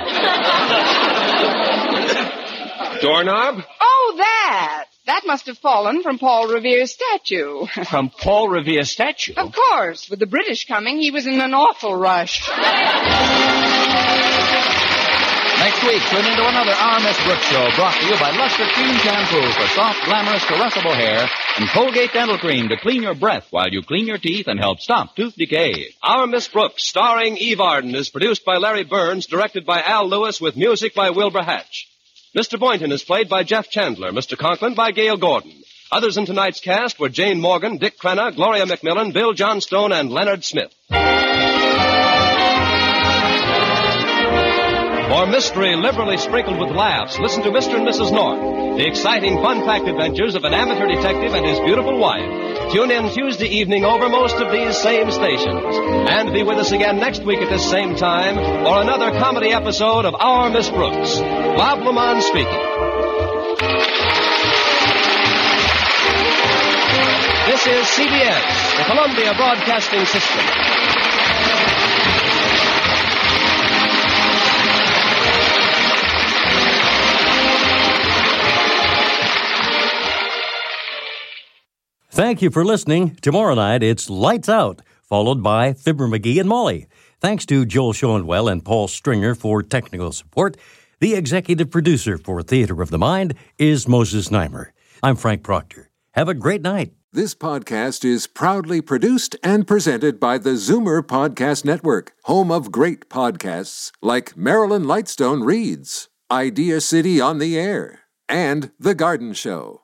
[SPEAKER 15] Doorknob?
[SPEAKER 9] Oh, that! That must have fallen from Paul Revere's statue.
[SPEAKER 12] From Paul Revere's statue?
[SPEAKER 9] Of course. With the British coming, he was in an awful rush.
[SPEAKER 17] Next week, tune into another Our Miss Brooks show brought to you by Luster Cream Shampoo for soft, glamorous, caressable hair and Colgate Dental Cream to clean your breath while you clean your teeth and help stop tooth decay.
[SPEAKER 8] Our Miss Brooks, starring Eve Arden, is produced by Larry Burns, directed by Al Lewis, with music by Wilbur Hatch. Mr. Boynton is played by Jeff Chandler, Mr. Conklin by Gail Gordon. Others in tonight's cast were Jane Morgan, Dick Crenna, Gloria McMillan, Bill Johnstone, and Leonard Smith. For mystery liberally sprinkled with laughs, listen to Mr. and Mrs. North, the exciting, fun-packed adventures of an amateur detective and his beautiful wife. Tune in Tuesday evening over most of these same stations. And be with us again next week at this same time for another comedy episode of Our Miss Brooks. Bob Lamont speaking. This is CBS, the Columbia Broadcasting System.
[SPEAKER 2] Thank you for listening. Tomorrow night, it's Lights Out, followed by Fibber McGee and Molly. Thanks to Joel Schoenwell and Paul Stringer for technical support. The executive producer for Theater of the Mind is Moses Neimer. I'm Frank Proctor. Have a great night.
[SPEAKER 1] This podcast is proudly produced and presented by the Zoomer Podcast Network, home of great podcasts like Marilyn Lightstone Reads, Idea City on the Air, and The Garden Show.